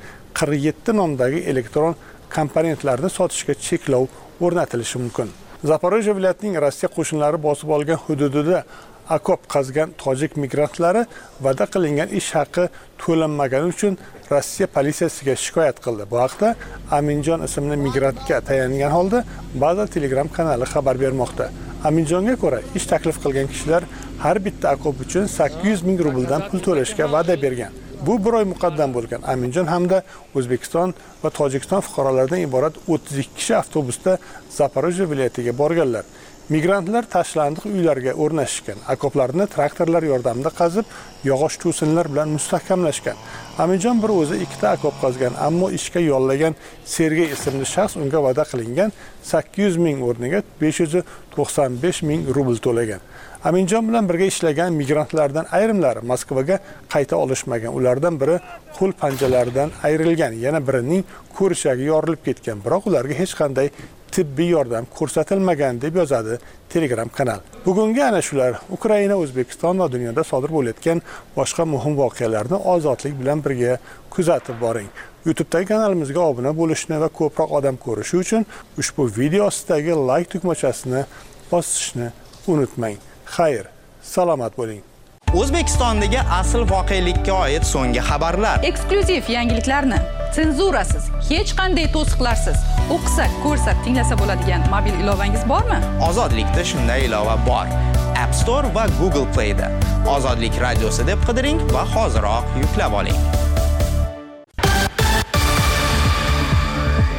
47 nomdagi elektron komponentlarni sotishga cheklov o'rnatilishi mumkin. Zaporojye viloyatining Rossiya qo'shinlari bosib olgan hududida akop qazgan tojik migrantlari va'da qilingan ish haqi to'lanmagani uchun Rossiya politsiyasiga shikoyat qildi. Bu haqda Aminjon ismli migrantga tayangan holda ba'zi Telegram kanali xabar bermoqda. Aminjonga ko'ra, ish taklif qilgan kishilar har bitta akop uchun 800 ming rubldan pul to'lashga va'da bergan. Bu bir oy muqaddam bo'lgan. Aminjon hamda O'zbekiston va Tojikiston fuqarolaridan iborat 32 kishi avtobusda Zaporojye viloyatiga borganlar. Migrantlar tashlandiq uylarga o'rnashishgan, akoplarni traktorlar yordamida qazib, yog'och to'sinlar bilan mustahkamlashgan. Aminjon bir o'zi 2 ta akop qazgan, ammo ishga yollagan Sergey ismli shaxs unga va'da qilingan 800 ming o'rniga 595 ming rubl to'lagan. Aminjon bilan birga ishlagan migrantlardan ayrimlari Moskvaga qayta olishmagan. Ulardan biri qo'l panjalaridan ayrilgan, yana birining ko'rishagi yorilib ketgan, biroq ularga hech qanday tibbiy yordam ko'rsatilmagan deb yozadi Telegram kanal. Bugungi ana shular Ukraina, O'zbekiston va dunyoda sodir bo'layotgan boshqa muhim voqealarni ozodlik bilan birga kuzatib boring. YouTube'dagi kanalimizga obuna bo'lishni va ko'proq odam ko'rishi uchun ushbu video ostidagi like tugmachasini bosishni unutmang. Xayr, salomat bo'ling. O'zbekistondagi asl voqelikka oid so'nggi xabarlar, eksklyuziv yangiliklarni senzurasiz, hech qanday to'siqlarsiz o'qisa, ko'rsa, tinglasa bo'ladigan mobil ilovangiz bormi? Ozodlikda shunday ilova bor. App Store va Google Play da. Ozodlik radiosi deb qidiring va hoziroq yuklab oling.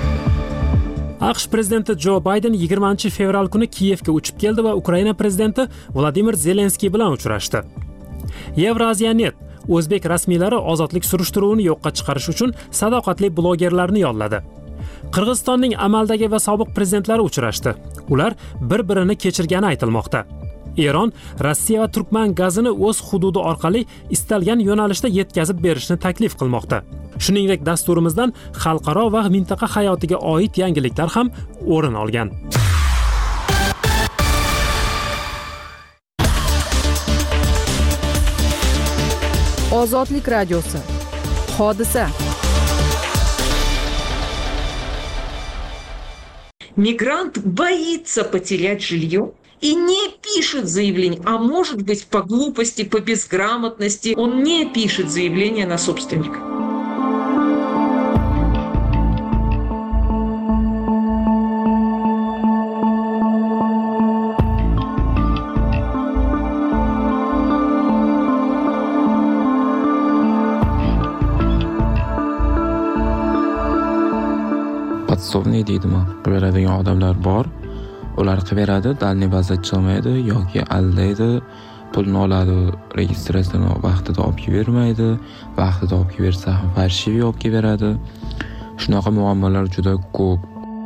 AQSh prezidenti Jo Bayden 20-fevral kuni Kiyevga uchib keldi va Ukraina prezidenti Vladimir Zelenskiy bilan uchrashdi. Yevraziyanet o'zbek rasmiylari ozodlik surishtiruvini yo'qqa chiqarish uchun sadoqatli blogerlarni yolladi. Qirg'izistonning amaldagi va sobiq prezidentlari uchrashdi. Ular bir-birini kechirgani aytilmoqda. Eron Rossiya va Turkman gazini o'z hududi orqali istalgan yo'nalishda yetkazib berishni taklif qilmoqda. Shuningdek, dasturimizdan xalqaro va mintaqa hayotiga oid yangiliklar ham o'rin olgan. Ozodlik radiosi. Hodisa. Мигрант боится потерять жилье и не пишет заявление, а может быть по глупости, по безграмотности, он не пишет заявление на собственника. Podsovniy deydimi? Beradigan odamlar bor. Ular qilib beradi, dalniy bazda chiqmaydi yoki aldaydi, pulni oladi, registratsiyani vaqtida olib bermaydi, vaqtida olib bersa ham farshiy olib beradi. Shunaqa muammolar juda ko'p.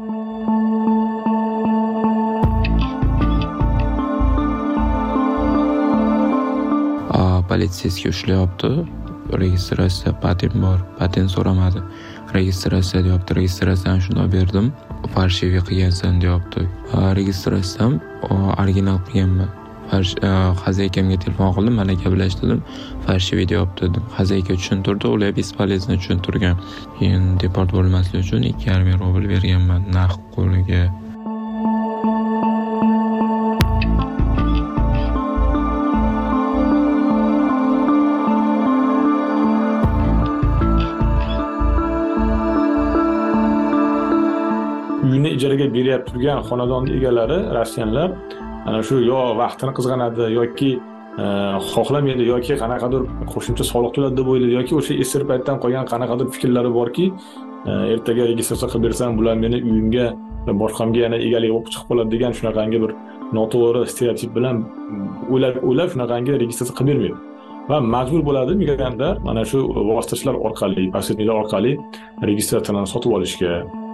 Politsiyasiga ushlayapti. Registratsiya patent bor, patent so'ramadi. Registratsiya deyapti, registratsiyani shunday berdim. Farshiy qilgansan deyapti. Registratsiyam original qilganman. Xazakamga telefon qildim, mana gaplashdim. Farshiy deyapti dedim. Xazaka tushuntirdi, ular bespolezno tushuntirgan. Keyin deport bo'lmaslik uchun 2,5 rubl berganman naqd qo'liga. Uyini ijaraga berib turgan xonadonning egalari rossiyanlar ana shu yo vaqtini qizg'anadi yoki xohlamaydi yoki qanaqadir qo'shimcha soliq to'ladi deb o'ylaydi yoki o'sha esir paytdan qolgan qanaqadir fikrlari borki, ertaga registratsiya qilib bersam bular meni uyimga va boshqamga yana egalik bo'lib chiqib qoladi degan shunaqangi bir noto'g'ri stereotip bilan o'ylab shunaqangi registratsiya qilib bermaydi. Va majbur bo'ladi migrantlar mana shu vositachilar orqali, posredniklar orqali registratsiyani sotib olishga.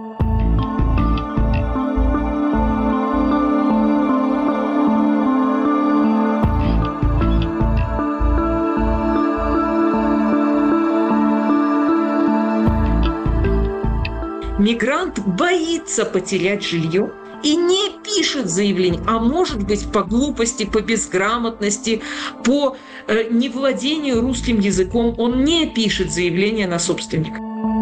Мигрант боится потерять жилье и не пишет заявление, а может быть по глупости, по безграмотности, по невладению русским языком, он не пишет заявление на собственника.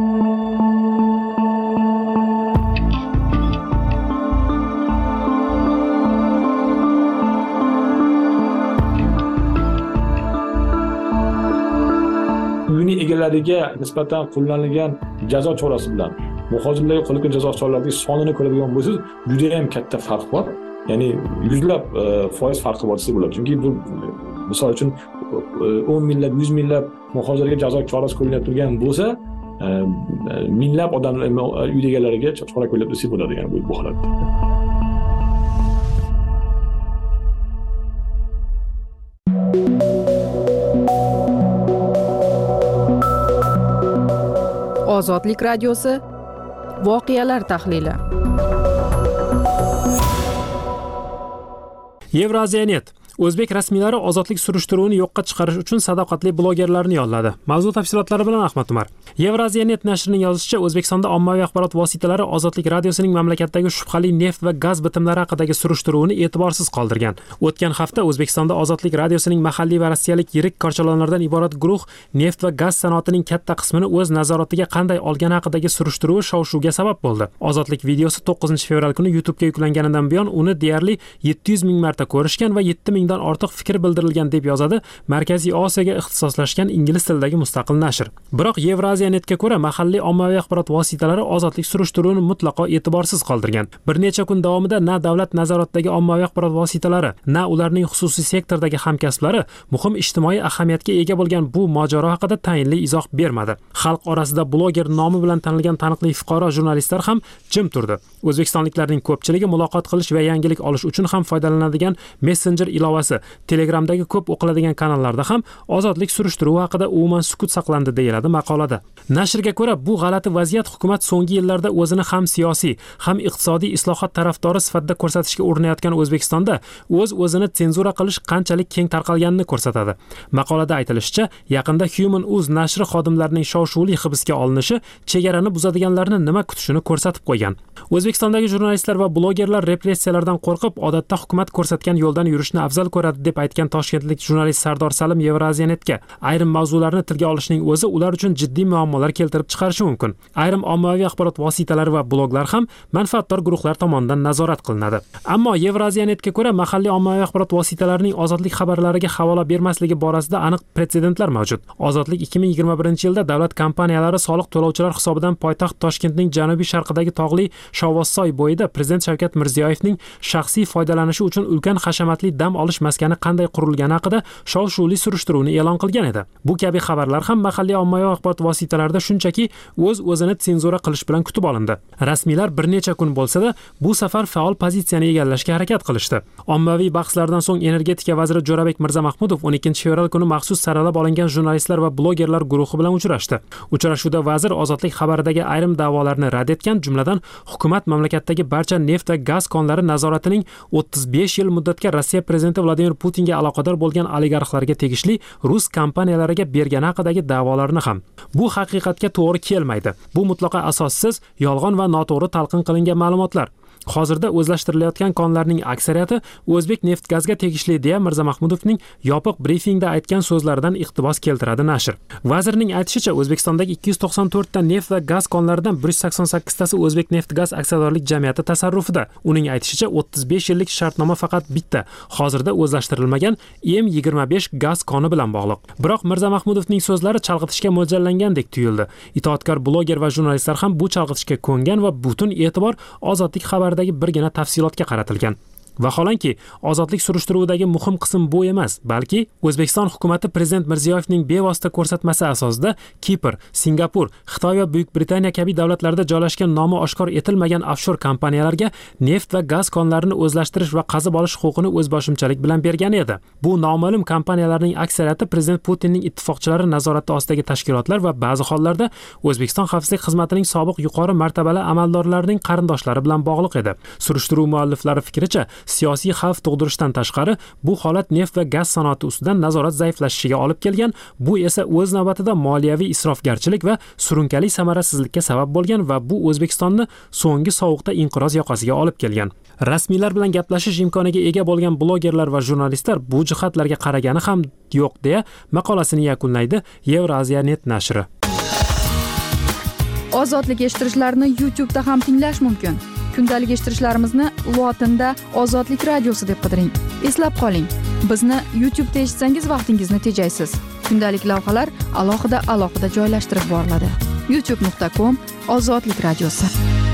Uyning egalariga nisbatan qo'llanilgan jazo chorasi bilan muhojirlarga qo'llanilgan jazo choralarining sonini ko'radigan bo'lsangiz, juda ham katta farq bor. Ya'ni yuzlab foiz farqi bor desa bo'ladi. Chunki bu misol uchun 10 minglab, 100 minglab muhojirlarga jazo chorasi qo'llanib turgan bo'lsa, minglab odamlar uy egalariga chora qo'llab desa bo'ladi, ya'ni bu holatda. Ozodlik radiosi. Voqealar tahlili. Yevraziyanet o'zbek rasmiylari ozodlik surishtiruvini yo'qqa chiqarish uchun sadoqatli blogerlarni yolladi. Mavzu tafsilotlari bilan Ahmad Umar. Yevraziyanet nashrining yozishicha, O'zbekistonda ommaviy axborot vositalari Ozodlik radiosining mamlakatdagi shubhali neft va gaz bitimlari haqidagi surishtiruvini e'tiborsiz qoldirgan. O'tgan hafta O'zbekistonda Ozodlik radiosining mahalliy va rossiyalik yirik korchalonlardan iborat guruh neft va gaz sanoatining katta qismini o'z nazoratiga qanday olgani haqidagi surishtiruvi shov-shuvga sabab bo'ldi. Ozodlik videosi 9-fevral kuni YouTube'ga yuklanganidan buyon uni deyarli 700 ming marta ko'rishgan va 7 ming mingdan ortiq fikr bildirilgan deb yozadi Markaziy Osiyoga ixtisoslashgan ingliz tilidagi mustaqil nashr. Biroq Euraziya.netga ko'ra mahalliy ommaviy axborot vositalari ozodlik surishtiruvini mutlaqo e'tiborsiz qoldirgan. Bir necha kun davomida na davlat nazoratidagi ommaviy axborot vositalari, na ularning xususiy sektordagi hamkasblari muhim ijtimoiy ahamiyatga ega bo'lgan bu mojaro haqida tayinli izoh bermadi. Xalq orasida bloger nomi bilan tanilgan taniqli fuqaro jurnalistlar ham jim turdi. O'zbekistonliklarning ko'pchiligi muloqot qilish va yangilik olish uchun ham foydalanadigan Messenger ilovasi, Telegramdagi ko'p o'qiladigan kanallarda ham ozodlik surishtiruvi haqida umuman sukut saqlandi deyiladi maqolada. Nashrga ko'ra, bu g'alati vaziyat hukumat so'nggi yillarda o'zini ham siyosiy, ham iqtisodiy islohot tarafdori sifatida ko'rsatishga urinayotgan O'zbekistonda o'zini senzura qilish qanchalik keng tarqalganini ko'rsatadi. Maqolada aytilishicha, yaqinda Human Uz nashri xodimlarining shov-shuvli hibsga olinishi chegarani buzadiganlarni nima kutishini ko'rsatib qo'ygan. O'zbekistondagi jurnalistlar va blogerlar repressiyalardan qo'rqib, odatda hukumat ko'rsatgan yo'ldan yurishni afzal ko'radi deb aytgan toshkentlik jurnalist Sardor Salim Euraziya.netga ayrim mavzularni tilga olishning o'zi ular uchun jiddiy muammolar keltirib chiqarishi mumkin. Ayrim ommaviy axborot vositalari va bloglar ham manfaatdor guruhlar tomonidan nazorat qilinadi. Ammo Euraziya.netga ko'ra mahalliy ommaviy axborot vositalarining ozodlik xabarlariga havola bermasligi borasida aniq pretsedentlar mavjud. Ozodlik 2021-yilda davlat kompaniyalari soliq to'lovchilar hisobidan poytaxt Toshkentning janubiy sharqidagi tog'li Shovvozsoy bo'yida Prezident Shavkat Mirziyoyevning shaxsiy foydalanishi uchun ulkan hashamatli dam olish maskani qanday qurilgani haqida shov-shuvli surishtiruvni e'lon qilgan edi. Bu kabi xabarlar ham mahalliy ommaviy axborot vositalarida shunchaki o'zini senzura qilish bilan kutib olindi. Rasmiylar bir necha kun bo'lsa-da, bu safar faol pozitsiyani egallashga harakat qilishdi. Ommaviy bahslardan so'ng energetika vaziri Jo'rabek Mirzamahmudov 12-fevral kuni maxsus saralab olingan jurnalistlar va blogerlar guruhi bilan uchrashdi. Uchrashuvda vazir ozodlik xabaridagi ayrim da'volarni rad etgan, jumladan hukumat mamlakatdagi barcha neft va gaz konlari nazoratining 35 yil muddatga Rossiya prezidenti Vladimir Putinga aloqador bo'lgan oligarxlarga tegishli rus kompaniyalariga bergani haqidagi da'volarni ham. Bu haqiqatga to'g'ri kelmaydi. Bu mutlaqo asossiz, yolg'on va noto'g'ri talqin qilingan ma'lumotlar. Hozirda o'zlashtirilayotgan konlarning aksariyati O'zbek neft gazga tegishli deya Mirzamahmudovning yopiq brifingda aytgan so'zlaridan iqtibos keltiradi nashr. Vazirning aytishicha, O'zbekistondagi 294 ta neft va gaz konlaridan 188 tasi O'zbek neft gaz aksiyadorlik jamiyati tasarrufida. Uning aytishicha, 35 yillik shartnoma faqat bitta, hozirda o'zlashtirilmagan M25 gaz koni bilan bog'liq. Biroq Mirzamahmudovning so'zlari chalg'itishga mo'ljallangandek tuyuldi. Itoatkor bloger va jurnalistlar ham bu chalg'itishga ko'ngan va butun e'tibor ozodlik xabaridagi birgina tafsilotga qaratilgan. Vaholanki, ozodlik surishtiruvidagi muhim qism bu emas, balki O'zbekiston hukumatı Prezident Mirziyoyevning bevosita ko'rsatmasi asosida Kipr, Singapur, Xitoy va Buyuk Britaniya kabi davlatlarda joylashgan nomi oshkor etilmagan offshore kompaniyalarga neft va gaz konlarini o'zlashtirish va qazib olish huquqini o'zboshimchalik bilan bergan edi. Bu noma'lum kompaniyalarning aksariyati Prezident Putinning ittifoqchilari nazorati ostidagi tashkilotlar va ba'zi hollarda O'zbekiston xavfsizlik xizmatining sobiq yuqori martabali amaldorlarining qarindoshlari bilan bog'liq edi. Surishtiruv mualliflari fikricha, siyosiy xavf tug'dirishdan tashqari, bu holat neft va gaz sanoati ustidan nazorat zaiflashishiga olib kelgan, bu esa o'z navbatida moliyaviy isrofgarchilik va surunkali samarasizlikka sabab bo'lgan va bu O'zbekistonni so'nggi sovuqda inqiroz yoqasiga olib kelgan. Rasmiylar bilan gaplashish imkoniga ega bo'lgan blogerlar va jurnalistlar bu jihatlarga qaragani ham yo'q deya maqolasini yakunlaydi Euraziya.net nashri. Ozodlik eshittirishlarni YouTube'da ham tinglash mumkin. Kundalik eshittirishlarimizni lotinda Ozodlik radiosi deb qidiring. Eslab qoling, bizni YouTube'da eshitsangiz vaqtingizni tejaysiz. Kundalik lavhalar alohida joylashtirib boriladi. youtube.com/Ozodlik radiosi.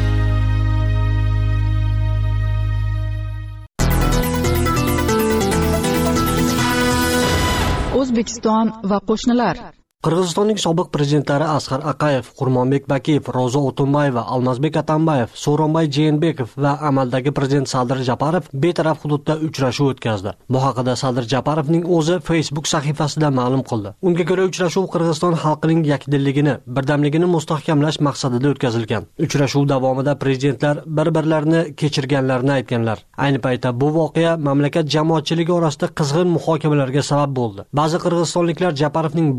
O'zbekiston va qo'shnilar. Qirg'izistonning sobiq prezidentlari Asqar Aqayev, Qurmonbek Bakiyev, Ro'za O'tunbayeva, Almazbek Atambayev, So'ronbay Jeenbekov va amaldagi prezident Sadir Japarov betaraf hududda uchrashuv o'tkazdi. Bu haqida Sadir Japarovning o'zi Facebook sahifasida ma'lum qildi. Unga ko'ra uchrashuv Qirg'iziston xalqining yakdilligini, birdamligini mustahkamlash maqsadida o'tkazilgan. Uchrashuv davomida prezidentlar bir-birlarini kechirganlarini aytganlar. Ayni paytda bu voqea mamlakat jamoatchiligi orasida qizg'in muhokamalarga sabab bo'ldi. Ba'zi qirg'izistonliklar Japarovning bu harakati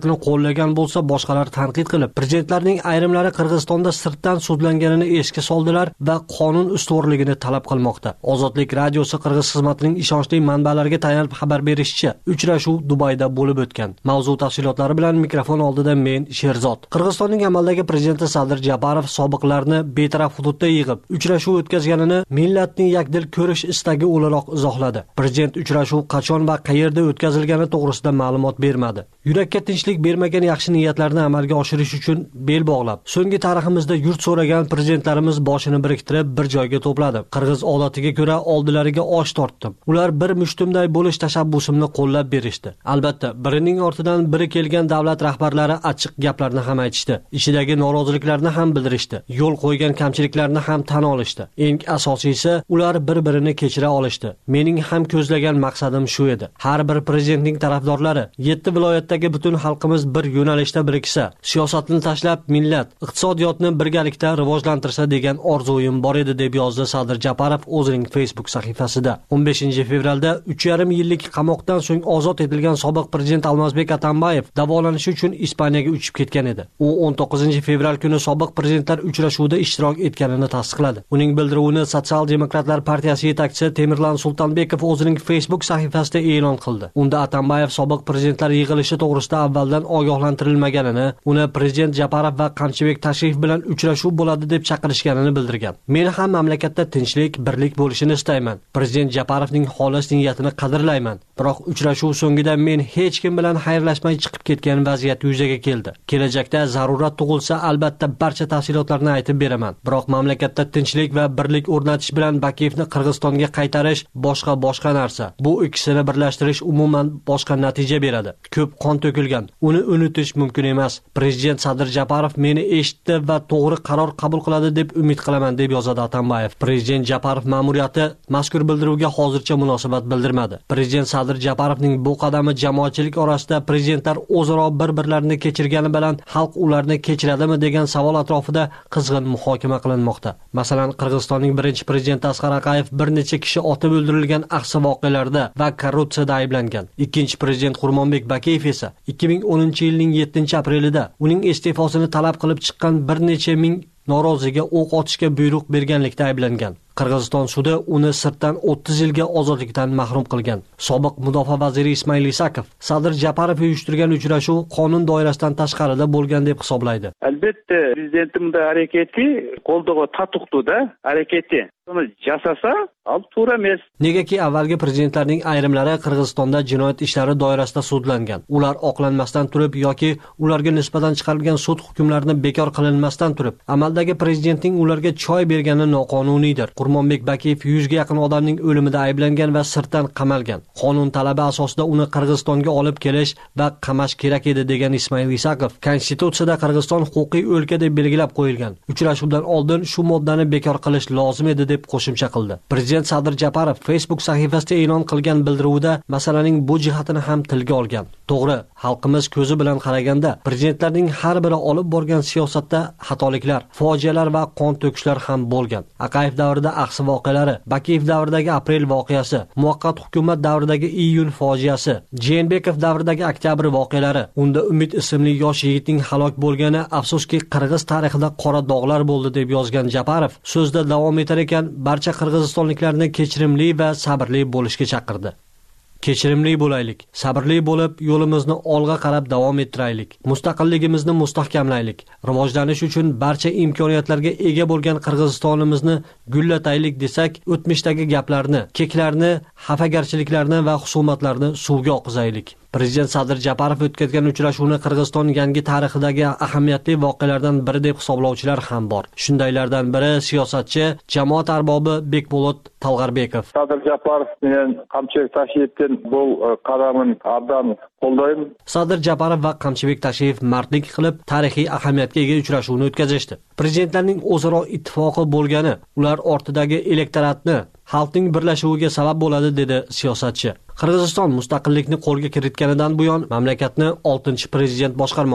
harakatini qo'llagan bo'lsa, boshqalar tanqid qilib, prezidentlarning ayrimlari Qirg'izistonda sirtdan sudlanganini esga soldilar va qonun ustuvorligini talab qilmoqda. Ozodlik radiosi Qirg'iz xizmatining ishonchli manbalariga tayanib xabar berishicha, uchrashuv Dubayda bo'lib o'tgan. Mavzu tafsilotlari bilan mikrofon oldida men Sherzod. Qirg'izistonning amaldagi prezidenti Sadir Japarov sobiqlarni betaraf hududda yig'ib, uchrashuv o'tkazganini millatning yakdil ko'rish istagi o'laroq izohladi. Prezident uchrashuv qachon va qayerda o'tkazilgani to'g'risida ma'lumot bermadi. Yurakka tinchlik bermagan yaxshi niyatlarni amalga oshirish uchun bel bog'lab, so'nggi tariximizda yurt so'ragan prezidentlarimiz boshini biriktirib bir joyga to'pladi. Qirg'iz odatiga ko'ra oldilariga osh tortdim. Ular bir mushtumday bo'lish tashabbusimni qo'llab berishdi. Albatta, birining ortidan biri kelgan davlat rahbarlari achchiq gaplarni ham aytishdi. Ichidagi noroziliklarni ham bildirishdi. Yo'l qo'ygan kamchiliklarni ham tan olishdi. Eng asosiysi, ular bir-birini kechira olishdi. Mening ham ko'zlagan maqsadim shu edi. Har bir prezidentning tarafdorlari 7 viloyatdagi butun xalqimiz bir yo'nalishda biriksa, siyosatni tashlab millat, iqtisodiyotni birgalikda rivojlantirsa degan orzuim bor edi, deb yozdi Sadir Japarov o'zining Facebook sahifasida. 15-fevralda 3,5 yillik qamoqdan so'ng ozod etilgan sobiq prezident Almazbek Atambayev davolanish uchun Ispaniyaga uchib ketgan edi. U 19-fevral kuni sobiq prezidentlar uchrashuvida ishtirok etganini tasdiqladi. Uning bildiruvini Sotsial demokratlar partiyasi yetakchisi Temirlan Sultonbekov o'zining Facebook sahifasida e'lon qildi. Unda Atambayev sobiq prezidentlar yig'ilishi to'g'risida avvaldan ogohlantirilmaganini, uni prezident Japarov va Qamchibek tashrif bilan uchrashuv bo'ladi deb chaqirishganini bildirgan. Men ham mamlakatda tinchlik, birlik bo'lishini istayman. Prezident Japarovning xolis niyatini qadrlayman. Biroq uchrashuv so'ngida men hech kim bilan xayrlashmay chiqib ketgan vaziyat yuzaga keldi. Kelajakda zarurat tug'ilsa, albatta barcha tafsilotlarni aytib beraman. Biroq mamlakatda tinchlik va birlik o'rnatish bilan Bakiyevni Qirg'izistonga qaytarish boshqa narsa. Bu ikkisini birlashtirish umuman boshqa natija beradi. Ko'p qon to'kilgan. Uni unutish mumkin emas. Prezident Sadir Japarov meni eshitdi va to'g'ri qaror qabul qiladi deb umid qilaman, deb yozadi Atambayev. Prezident Japarov ma'muriyati mazkur bildiruvga hozircha munosabat bildirmadi. Prezident Sadir Japarovning bu qadami jamoatchilik orasida prezidentlar o'zaro bir-birlarini kechirgani bilan xalq ularni kechiradimi degan savol atrofida qizg'in muhokama qilinmoqda. Masalan, Qirg'izistonning birinchi prezidenti Asqar Aqayev bir necha kishi otib o'ldirilgan ahsi voqealarda va korrupsiyada ayblangan. Ikkinchi prezident Qurmonbek Bakiyev esa 2010-yilning 7-aprelida uning iste'fosini talab qilib chiqqan bir necha ming noroziga o'q otishga buyruq berganlikda ayblangan. Qirg'iziston sudi uni sirtdan 30 yilga ozodlikdan mahrum qilgan. Sobiq mudofaa vaziri Ismoil Isakov Sadir Japarov uyushtirgan uchrashuv qonun doirasidan tashqarida bo'lgan deb hisoblaydi. Albatta, prezidentimning harakati qo'ldoqqa tatuqdi-da, harakati. Buni jasasa, al to'g'ri emas. Negaki avvalgi prezidentlarning ayrimlari Qirg'izistonda jinoyat ishlari doirasida sudlangan. Ular oqlanmasdan turib yoki ularga nisbatan chiqarilgan sud hukmlarini bekor qilinmasdan turib, amaldagi prezidentning ularga choy bergani noqonuniydir. Qurmonbek Bakiyev 100 ga yaqin odamning o'limida ayblangan va sirtdan qamalgan. Qonun talabi asosida uni Qirg'izistonga olib kelish va qamash kerak edi, degan Ismoil Isakov Konstitutsiyada Qirg'iziston huquqiy o'lka deb belgilab qo'yilgan. Uchrashuvdan oldin shu moddani bekor qilish lozim edi, deb qo'shimcha qildi. Prezident Sadir Japarov Facebook sahifasida e'lon qilgan bildiruvda masalaning bu jihatini ham tilga olgan. To'g'ri, xalqimiz ko'zi bilan qaraganda prezidentlarning har biri olib borgan siyosatda xatoliklar, fojialar va qon to'kishlar ham bo'lgan. Aqayev davrida ahsi voqealari, Bakiyev davridagi aprel voqeasi, muvaqqat hukumat davridagi iyun fojiasi, Jeenbekov davridagi oktyabr voqealari, unda Umid ismli yosh yigitning halok bo'lgani afsuski Qirg'iz tarixida qora dog'lar bo'ldi, deb yozgan Japarov so'zda davom etar ekan, barcha qirg'izistonliklarni kechirimli va sabrli bo'lishga chaqirdi. Kechirimli bo'laylik, sabrli bo'lib, yo'limizni olg'a qarab davom ettiraylik. Mustaqilligimizni mustahkamlaylik. Rivojlanish uchun barcha imkoniyatlarga ega bo'lgan Qirg'izistonimizni gullataylik desak, o'tmishdagi gaplarni, keklarni, xafagarchiliklarni va husumatlarni suvga oqizaylik. Prezident Sadir Japarov o'tkazgan uchrashuvni Qirg'iziston yangi tarixidagi ahamiyatli voqealardan biri deb hisoblovchilar ham bor. Shundaylardan biri siyosatchi, jamoat arbobi Bekbolot Talg'arbekov. Sadir Japarov bilan Qamchibek Tashiyevning bu qadamini abdan qo'llayman. Sadir Japarov va Qamchibek Tashiyev mardlik qilib tarixiy ahamiyatga ega uchrashuvni o'tkazishdi. Prezidentlarning o'zaro ittifoqi bo'lgani ular ortidagi elektoratni xalqning birlashuviga sabab bo'ladi, dedi siyosatchi. Qirg'iziston mustaqillikni qo'lga kiritganidan buyon mamlakatni 6-prezident boshqarmoqda.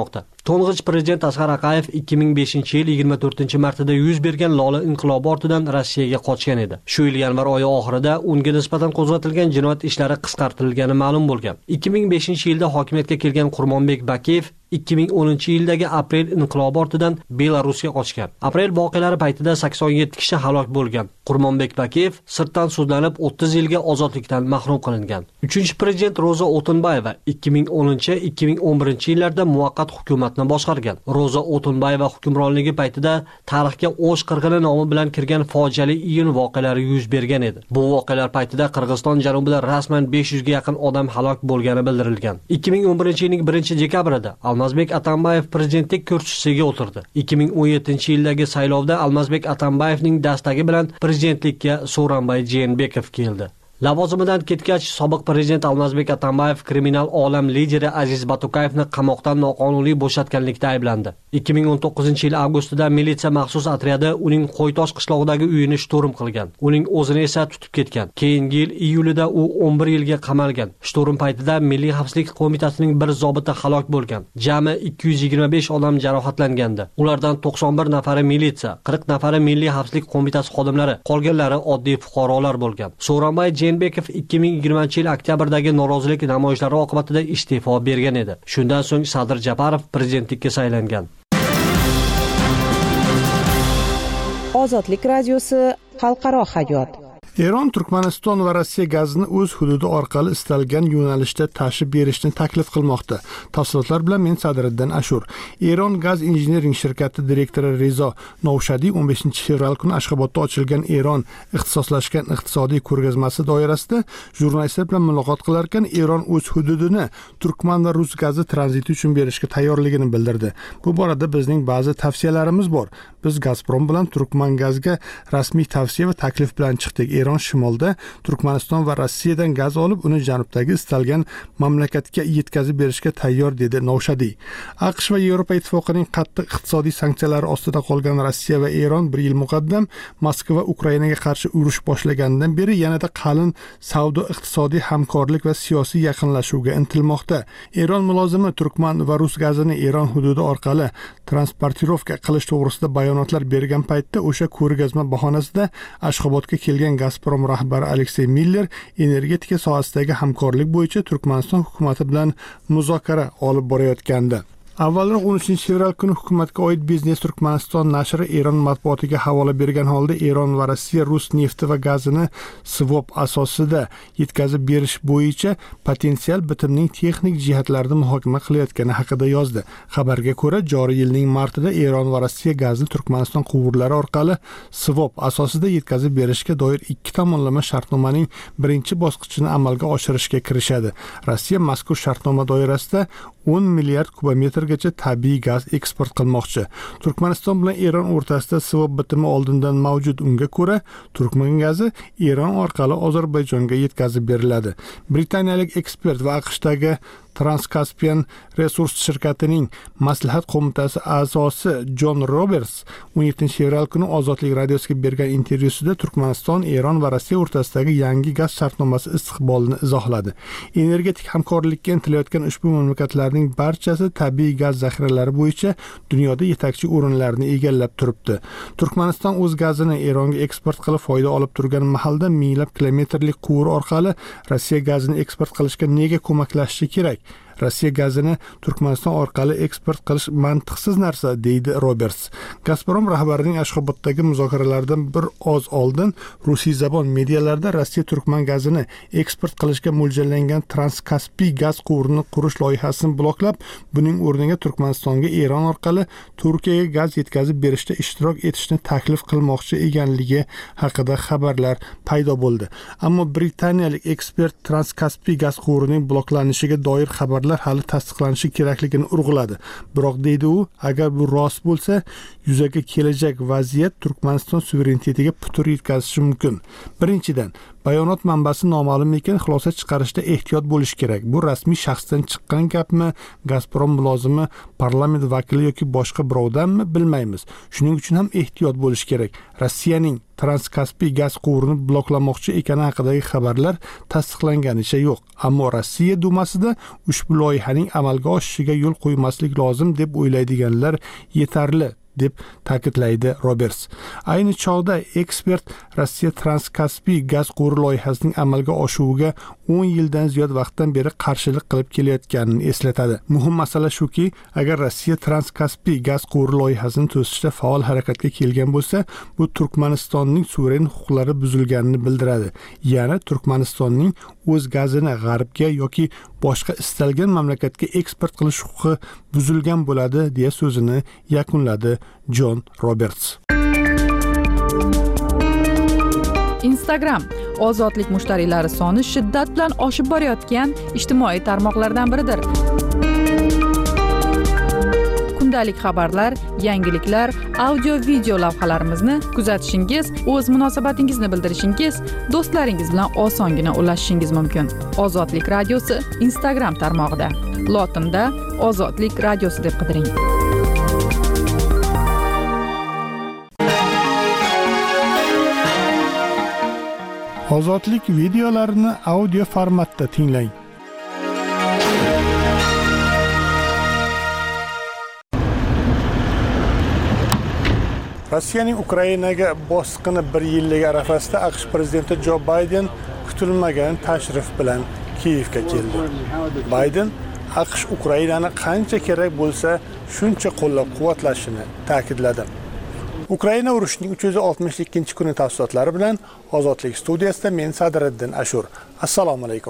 To'ng'ich prezident Asqar Aqayev 2005-yil 24-martida yuz bergan Lola inqilobi ortidan Rossiyaga qochgan edi. Shu yil yanvar oyi oxirida unga nisbatan qo'zg'atilgan jinoyat ishlari qisqartirilgani ma'lum bo'lgan. 2005-yilda hokimiyatga kelgan Qurmonbek Bakiyev 2010-yildagi aprel inqilobi ortidan Belarusga qochgan. Aprel voqealari paytida 87 kishi halok bo'lgan. Qurmonbek Bakiyev sirtdan sudlanib 30 yilga ozodlikdan mahrum qilingan. 3-prezident Roza O'tinbayeva 2010-2011-yillarda muvaqqat hukumatni boshqargan. Roza O'tinbayeva hukmronligi paytida tarixga O'sh qirg'ini nomi bilan kirgan fojiali iyun voqealari yuz bergan edi. Bu voqealar paytida Qirg'iziston janubida rasman 500 ga yaqin odam halok bo'lgani bildirilgan. 2011-yilning 1-dekabrida Almazbek Atambayev prezidentlik kursisiga o'tirdi. 2017-yildagi saylovda Almazbek Atambayevning dastagi bilan prezidentlikka Sooronbay Jeenbekov keldi. Lavozimidan ketgach, sobiq prezident Almazbek Atambayev kriminal olam lideri Aziz Batukayevni qamoqdan noqonuniy bo'shatganlikda ayblandi. 2019-yil avgustida militsiya maxsus otryadi uning Qo'ytosh qishlog'idagi uyini shturm qilgan. Uning o'zini esa tutib ketgan. Keyingi yil iyulida u 11 yilga qamalgan. Shturm paytida Milliy xavfsizlik qo'mitasining bir zobiti halok bo'lgan. Jami 225 odam jarohatlangandi. Ulardan 91 nafari militsiya, 40 nafari Milliy xavfsizlik qo'mitasi xodimlari, qolganlari oddiy fuqarolar bo'lgan. Sooronbay Jeenbekov 2020-yil oktyabrdagi norozilik namoyishlari oqibatida iste'fo bergan edi. Shundan so'ng Sadir Japarov prezidentlikka saylangan. Ozodlik radiosi xalqaro hayot. Eron Turkmaniston va Rossiya gazini o'z hududi orqali istalgan yo'nalishda tashib berishni taklif qilmoqda. Tafsilotlar bilan men Sadiriddin Ashur. Eron Gaz Engineering shirkati direktori Rezo Novshadiy 15-fevral kuni Ashxobodda ochilgan Eron ixtisoslashgan iqtisodiy ko'rgazmasi doirasida jurnalistlar bilan muloqot qilarkan, Eron o'z hududini turkman va rus gazi tranziti uchun berishga tayyorligini bildirdi. Bu borada bizning ba'zi tavsiyalarimiz bor. Biz Gazprom bilan turkman gazga rasmiy tavsiya va taklif bilan chiqdik. Eron shimolda Turkmaniston va Rossiyadan gaz olib, uni janubdagi istalgan mamlakatga yetkazib berishga tayyor, dedi Novshadiy. AQSh va Yevropa ittifoqining qattiq iqtisodiy sanksiyalari ostida qolgan Rossiya va Eron bir yil muqaddam Moskva Ukrainaga qarshi urush boshlaganidan beri yanada qalin savdo, iqtisodiy hamkorlik va siyosiy yaqinlashuvga intilmoqda. Eron mulozimi turkman va rus gazini Eron hududi orqali transportirovka qilish to'g'risida bayonotlar bergan paytda o'sha ko'rgazma bahonasida Ashxobodga kelgan Gazprom rahbari Aleksey Miller energetika sohasidagi hamkorlik bo'yicha Turkmaniston hukumati bilan muzokara olib borayotgandi. Avvalroq 13-fevral kuni hukumatga oid Biznes Turkmaniston nashri Eron matbuotiga havola bergan holda Eron va Rossiya rus nefti va gazini swap asosida yetkazib berish bo'yicha potensial bitimning texnik jihatlarini muhokama qilayotgani haqida yozdi. Xabarga ko'ra, joriy yilning martida Eron va Rossiya gazni Turkmaniston quvurlari orqali swap asosida yetkazib berishga doir ikki tomonlama shartnomaning birinchi bosqichini amalga oshirishga kirishadi. Rossiya mazkur shartnoma doirasida 10 milliard kubometrgacha tabiiy gaz eksport qilmoqchi. Turkmaniston bilan Eron o'rtasida swap bitimi oldindan mavjud. Unga ko'ra, turkman gazi Eron orqali Ozarbayjonga yetkazib beriladi. Britaniyalik ekspert va AQShdagi Transkaspian Resurs shirkatining maslahat qo'mitasi a'zosi John Roberts 17-fevral kuni Ozodlik radiosiga bergan intervyusida Turkmaniston, Eron va Rossiya o'rtasidagi yangi gaz shartnomasi istiqbolini izohladi. Energetik hamkorlikka intilayotgan ushbu mamlakatlarning barchasi tabiiy gaz zaxiralari bo'yicha dunyoda yetakchi o'rinlarni egallab turibdi. Turkmaniston o'z gazini Eronga eksport qilib foyda olib turgan mahalda minglab kilometrlik quvur orqali Rossiya gazini eksport qilishga nega ko'maklashishi kerak? Rossiya gazini Turkmaniston orqali eksport qilish mantiqsiz narsa, deydi Roberts. Gazprom rahbarining Ashxoboddagi muzokaralardan bir oz oldin rusiy zabon medialarda Rossiya turkman gazini eksport qilishga mo'ljallangan Transkaspiy gaz quvurini qurish loyihasini bloklab, buning o'rniga Turkmanistonga Eron orqali Turkiyaga gaz yetkazib berishda ishtirok etishni taklif qilmoqchi ekanligi haqida xabarlar paydo bo'ldi. Ammo britaniyalik ekspert Transkaspiy gaz quvurining bloklanishiga doir xabar hali tasdiqlanishi kerakligini urg'uladi. Biroq deydi u, agar bu rost bo'lsa, yuzaga kelajak vaziyat Turkmaniston suverenitetiga putur yetkazishi mumkin. Birinchidan, bayonot manbasi noma'lum ekan, xulosa chiqarishda ehtiyot bo'lish kerak. Bu rasmiy shaxsdan chiqqan gapmi, Gazprom mulozimi, parlament vakili yoki boshqa birovdanmi bilmaymiz. Shuning uchun ham ehtiyot bo'lish kerak. Rossiyaning Transkaspiy gaz quvurini bloklamoqchi ekani haqidagi xabarlar tasdiqlanganicha yo'q. Ammo Rossiya Dumasida ushbu loyihaning amalga oshishiga yo'l qo'ymaslik lozim deb o'ylaydiganlar yetarli deb ta'kidlaydi Roberts. Ayni chog'da ekspert Rossiya Transkaspiy gaz quvuri loyihasining amalga oshuviga 10 yildan ziyod vaqtdan beri qarshilik qilib kelayotganini eslatadi. Muhim masala shuki, agar Rossiya Transkaspiy gaz quvuri loyihasini to'sishda faol harakatga kelgan bo'lsa, bu Turkmanistonning suveren huquqlari buzilganini bildiradi. Ya'ni Turkmanistonning o'z gazini g'arbga yoki boshqa istalgan mamlakatga eksport qilish huquqi buzilgan bo'ladi, deya so'zini yakunladi Jon Roberts. Instagram ozodlik mushtariylari soni shiddat bilan oshib borayotgan ijtimoiy tarmoqlardan biridir. Kundalik xabarlar, yangiliklar, audio-video lavhalarimizni kuzatishingiz, o'z munosabatingizni bildirishingiz, do'stlaringiz bilan osongina ulashishingiz mumkin. Ozodlik radiosi Instagram tarmog'ida. Lotinda Ozodlik radiosi deb qidiring. Ozodlik videolarini audio formatda tinglang. Rossiyaning Ukrainaga bosqini 1 yilligi arafasida AQSh prezidenti Jo Bayden kutilmagan tashrif bilan Kiyevga keldi. Bayden AQSh Ukrainani qancha kerak bo'lsa, shuncha qo'llab-quvvatlashini ta'kidladi. Ukraina urushining 362-kuni tafsilotlari bilan Ozodlik studiyasida men Sadriddin Ashur. Assalomu alaykum.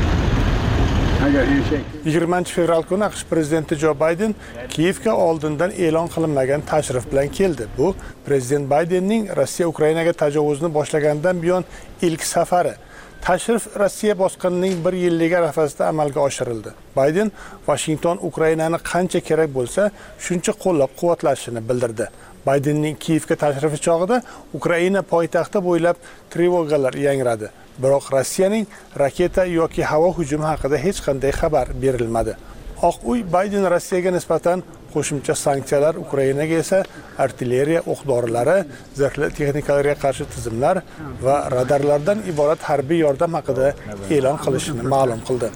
20 fevral kuni AQSh prezidenti Jo Bayden Kiyevga oldindan e'lon qilinmagan tashrif bilan keldi. Bu prezident Baydenning Rossiya Ukrainaga tajovuzni boshlagandan buyon ilk safari. Tashrif Rossiya bosqinining 1 yilligi arafasida amalga oshirildi. Bayden Washington Ukrainani qancha kerak bo'lsa, shuncha qo'llab-quvvatlashini bildirdi. Baydenning Kiyevga tashrifi chog'ida Ukraina poytaxti bo'ylab trevogalar yangradi. Biroq Rossiyaning raketa yoki havo hujumi haqida hech qanday xabar berilmadi. Oq uy Bayden Rossiyaga nisbatan qo'shimcha sanksiyalar, Ukrainaga esa artilleriya o'q-dorilari, zirhli texnikalarga qarshi tizimlar va radarlardan iborat harbiy yordam haqida e'lon qilishini ma'lum qildi.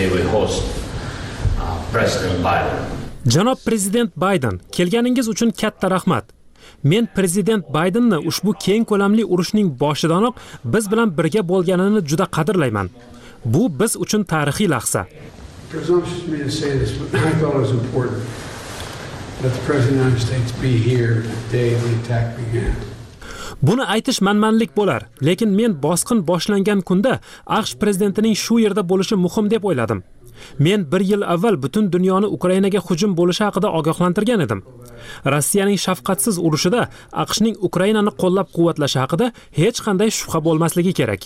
Janob prezident Bayden, kelganingiz uchun katta rahmat. Men prezident Baydenni ushbu keng ko'lamli urushning boshidanoq biz bilan birga bo'lganini juda qadrlayman. Bu biz uchun tarixiy lahza. Buni aytish manmanlik bo'lar, lekin men bosqin boshlangan kunda AQSh prezidentining shu yerda bo'lishi muhim deb o'yladim. Men 1 yil avval butun dunyoni Ukrainaga hujum bo'lishi haqida ogohlantirgan edim. Rossiyaning shafqatsiz urushida AQShning Ukrainani qo'llab-quvvatlashi haqida hech qanday shubha bo'lmasligi kerak.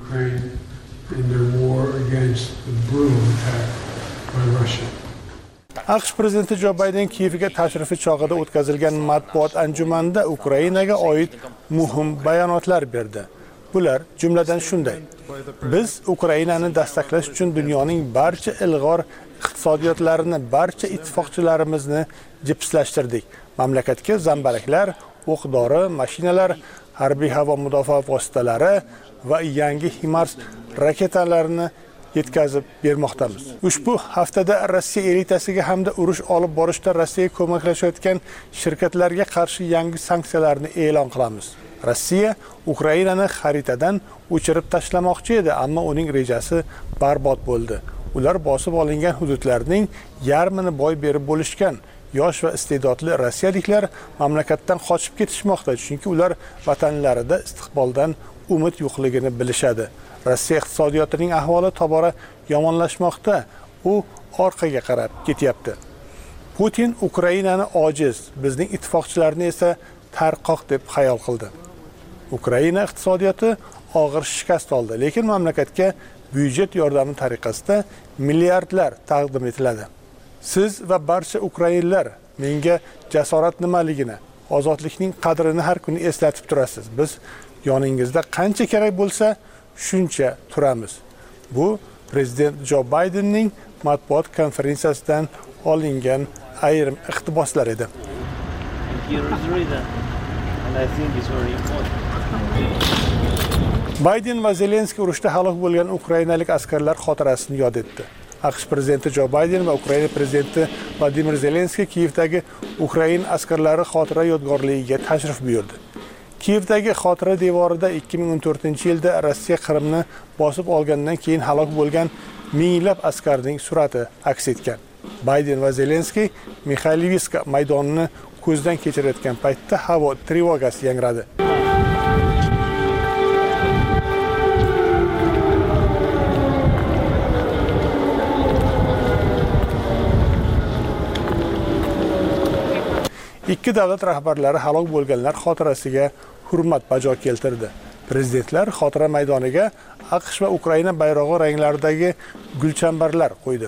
AQSh prezidenti Jo Bayden Kiyevga tashrifi chog'ida o'tkazilgan matbuot anjumanida Ukrainaga oid muhim bayonotlar berdi. Bular jumladan shunday: biz Ukrainani dastaqlash uchun dunyoning barcha ilg'or iqtisodiyotlarini, barcha ittifoqchilarimizni jipslashtirdik. Mamlakatga zambaraklar, o'q-dori, mashinalar, harbiy havo mudofaa vositalari va yangi HIMARS raketalarini yetkazib bermoqdamiz. Ushbu haftada Rossiya elitasiga hamda urush olib borishda Rossiyaga ko'maklashayotgan shirkatlarga qarshi yangi sanksiyalarni e'lon qilamiz. Rossiya Ukrainani xaritadan o'chirib tashlamoqchi edi, ammo uning rejasi barbod bo'ldi. Ular bosib olingan hududlarning yarmini boy berib bo'lishgan. Yosh va iste'dodli rossiyaliklar mamlakatdan qochib ketishmoqda, chunki ular vatanlarida istiqboldan umid yo'qligini bilishadi. Rossiya iqtisodiyotining ahvoli tobora yomonlashmoqda. U orqaga qarab ketyapti. Putin Ukrainani ojiz, bizning ittifoqchilarni esa tarqoq deb xayol qildi. Ukraina iqtisodiyoti og'ir shikast oldi, lekin mamlakatga byudjet yordami tariqasida milliardlar taqdim etiladi. Siz va barcha ukrainlar menga jasorat nimaligini, ozodlikning qadrini har kuni eslatib turasiz. Biz yoningizda qancha kerak bo'lsa, shuncha turamiz. Bu prezident Jo Baydenning matbuot konferensiyasidan olingan ayrim iqtiboslar edi. Bayden va Zelenskiy urushda halok bo'lgan ukrainalik askarlar xotirasini yod etdi. AQSh prezidenti Jo Bayden va Ukraina prezidenti Vladimir Zelenskiy Kiyevdagi Ukrain askarlari xotira yodgorligiga tashrif buyurdi. Kiyevdagi xotira devorida 2014-yilda Rossiya Qrimni bosib olgandan keyin halok bo'lgan minglab askarning surati aks etgan. Bayden va Zelenskiy Mikhailivska maydonini ko'zdan kechirayotgan paytda havo trevogasi yangradi. Ikki davlat rahbarlari halok bo'lganlar xotirasiga hurmat bajo keltirdi. Prezidentlar xotira maydoniga AQSh va Ukraina bayrog'i ranglaridagi gulchambarlar qo'ydi.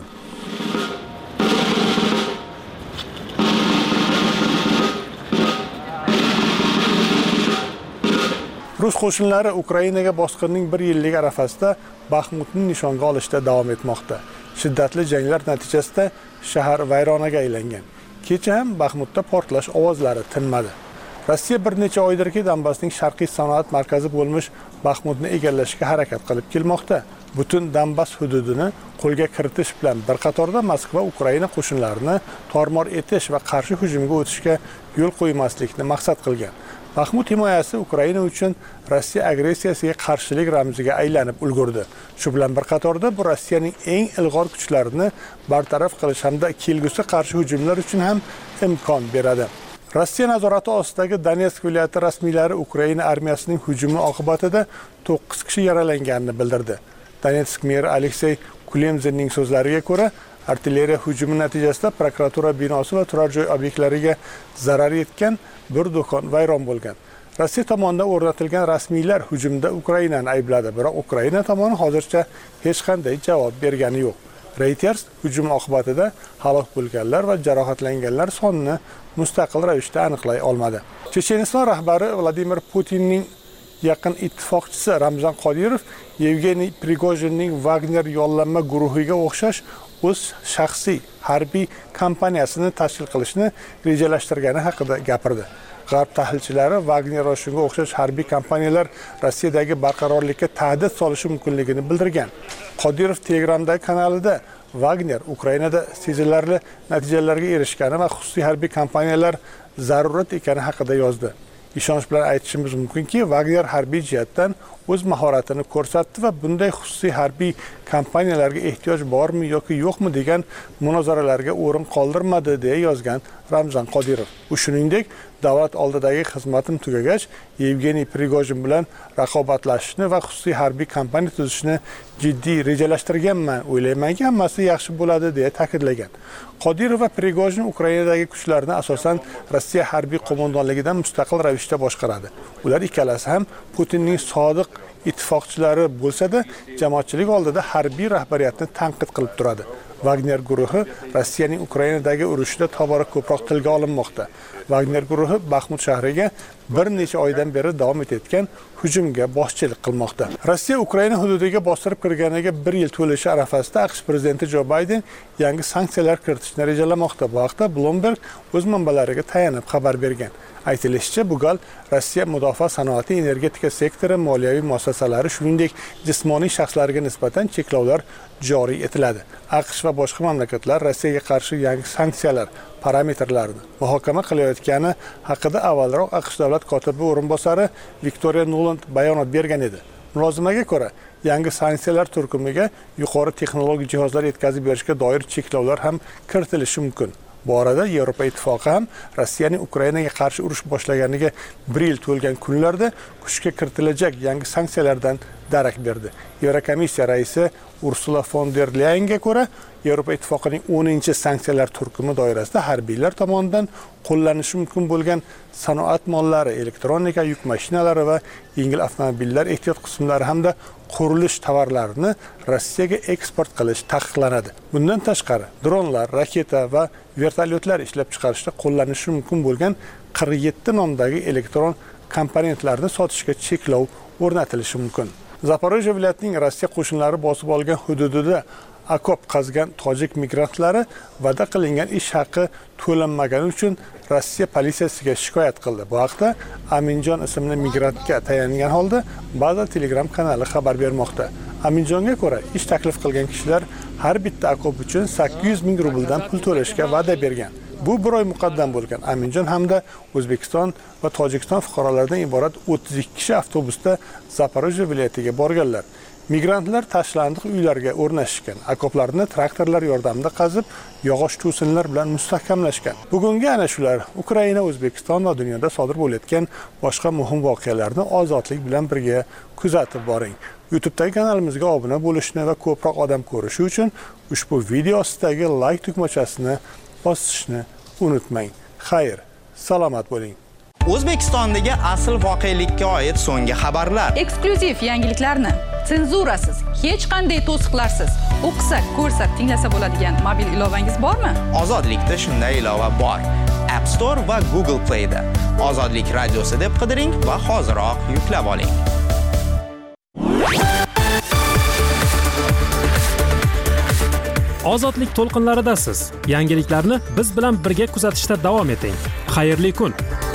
Rus qo'shinlari Ukrainaga bosqinning 1 yillik arafasida Baxmutni nishonga olishda davom etmoqda. Shiddatli janglar natijasida shahar vayronaga aylangan. Kecha ham Baxmutda portlash ovozlari tinmadi. Rossiya bir necha oydirki Donbassning sharqiy sanoat markazi bo'lmish Baxmutni egallashga harakat qilib kelmoqda. Butun Donbass hududini qo'lga kiritish bilan bir qatorda Moskva Ukraina qo'shinlarini tormor etish va qarshi hujumga o'tishga yo'l qo'ymaslikni maqsad qilgan. Baxmut himoyasi Ukraina uchun Rossiya agressiyasiga qarshilik ramziga aylanib ulgurdi. Shu bilan bir qatorda bu Rossiyaning eng ilg'or kuchlarini bartaraf qilish hamda kelgusi qarshi hujumlar uchun ham imkon beradi. Rossiya nazorati ostidagi Donetsk viloyati rasmiylari Ukraina armiyasining hujumi oqibatida 9 kishi yaralanganini bildirdi. Donetsk meri Aleksey Kulemzinning so'zlariga ko'ra, artilleriya hujumi natijasida prokuratura binosi va turar joy obyektlariga zarar yetgan, bir do'kon vayron bo'lgan. Rossiya tomonidan o'rnatilgan rasmiylar hujumda Ukrainani aybladi, biroq Ukraina tomoni hozircha hech qanday javob bergani yo'q. Reuters hujum oqibatida halok bo'lganlar va jarohatlanganlar sonini mustaqil ravishda aniqlay olmadi. Checheniston rahbari Vladimir Putinning yaqin ittifoqchisi Ramzan Qodirov Yevgeniy Prigojinning Wagner yollanma guruhiga o'xshash o'z shaxsiy harbiy kompaniyasini tashkil qilishni rejalashtirgani haqida gapirdi. G'arb tahlilchilari Wagner va shunga o'xshash harbiy kompaniyalar Rossiyadagi barqarorlikka tahdid solishi mumkinligini bildirgan. Qodirov Telegramdagi kanalida Wagner Ukrainada sezilarli natijalarga erishgani va xususiy harbiy kompaniyalar zarurat ekani haqida yozdi. Ishonch bilan aytishimiz mumkinki, Wagner harbiy jihatdan o'z mahoratini ko'rsatdi va bunday xususiy harbiy kompaniyalarga ehtiyoj bormi yoki yo'qmi degan munozaralarga o'rin qoldirmadi deya yozgan Ramzan Qodirov. U shuningdek, davlat oldidagi xizmatim tugagach, Yevgeniy Prigojin bilan raqobatlashishni va xususiy harbiy kompaniya tuzishni jiddiy rejalashtirganman, o'ylaymanki, hammasi yaxshi bo'ladi deya ta'kidlagan. Qodirov va Prigojin Ukrainadagi kuchlarni asosan Rossiya harbiy qo'mondonligidan mustaqil ravishda boshqaradi. Ular ikkalasi ham Putinning sodiq ittifoqchilari bo'lsa-da, jamoatchilik oldida harbiy rahbariyatni tanqid qilib turadi. Wagner guruhi Rossiyaning Ukrainadagi urushida tobora ko'proq tilga olinmoqda. Wagner guruhi Baxmut shahriga bir necha oydan beri davom etayotgan hujumga boshchilik qilmoqda. Rossiya Ukraina hududiga bostirib kirganiga 1 yil to'lishi arafasida AQSh prezidenti Jo Bayden yangi sanksiyalar kiritishni rejalamoqda. Bu haqda Bloomberg o'z manbalariga tayanib xabar bergan. Aytilishicha, bu gal Rossiya mudofaa sanoati, energetika sektori, moliyaviy muassasalari, shuningdek jismoniy shaxslarga nisbatan cheklovlar joriy etiladi. AQSh va boshqa mamlakatlar Rossiyaga qarshi yangi sanksiyalar parametrlarini muhokama qilayotgani haqida avvalroq AQSh davlat kotibi o'rinbosari Victoria Nuland bayonot bergan edi. Mulozimaga ko'ra, yangi sanksiyalar turkumiga yuqori texnologik jihozlar yetkazib berishga doir cheklovlar ham kiritilishi mumkin. Bu orada Yevropa ittifoqi ham Rossiyaning Ukrainaga qarshi urush boshlaganiga 1 yil to'lgan kunlarda kuchga kiritilajak yangi sanksiyalardan darak berdi. Yevrokomissiya raisi Ursula von der Leyenga ko'ra, Yevropa ittifoqining 10-sanksiyalar turkumi doirasida harbiylar tomonidan qo'llanishi mumkin bo'lgan sanoat mollari, elektronika, yuk mashinalari va yengil avtomobillar ehtiyot qismlari hamda qurilish tovarlarini Rossiyaga eksport qilish taqiqlanadi. Bundan tashqari, dronlar, raketa va vertolyotlar ishlab chiqarishda qo'llanishi mumkin bo'lgan 47 nomdagi elektron komponentlarni sotishga cheklov o'rnatilishi mumkin. Zaporojye viloyatining Rossiya qo'shinlari bosib olgan hududida okop qazgan tojik migrantlari va'da qilingan ish haqi to'lanmagani uchun Rossiya politsiyasiga shikoyat qildi. Bu haqda Aminjon ismli migrantga tayangan holda Baza Telegram kanali xabar bermoqda. Aminjonga ko'ra, ish taklif qilgan kishilar har bitta okop uchun 800 ming rubldan pul to'lashga va'da bergan. Bu bir oy muqaddam bo'lgan. Aminjon hamda O'zbekiston va Tojikiston fuqarolaridan iborat 32 kishi avtobusda Zaporojye viloyatiga borganlar. Migrantlar tashlandiq uylarga o'rnashgan, okoplarni traktorlar yordamida qazib, yog'och to'sinlar bilan mustahkamlashgan. Bugungi ana shular Ukraina, O'zbekiston va dunyoda sodir bo'layotgan boshqa muhim voqealarni ozodlik bilan birga kuzatib boring. YouTube'dagi kanalimizga obuna bo'lishni va ko'proq odam ko'rishi uchun ushbu video ostidagi like tugmachasini bosishni unutmang. Xayr, salomat bo'ling. O'zbekistondagi asl voqelikka oid so'nggi xabarlar. Eksklyuziv yangiliklarni senzurasiz, hech qanday to'siqlarsiz o'qisa, ko'rsa, tinglasa bo'ladigan mobil ilovangiz bormi? Ozodlikda shunday ilova bor. App Store va Google Play da. Ozodlik radiosi deb qidiring va hoziroq yuklab oling. Ozodlik to'lqinlaridasiz. Yangiliklarni biz bilan birga kuzatishda davom eting. Xayrli kun.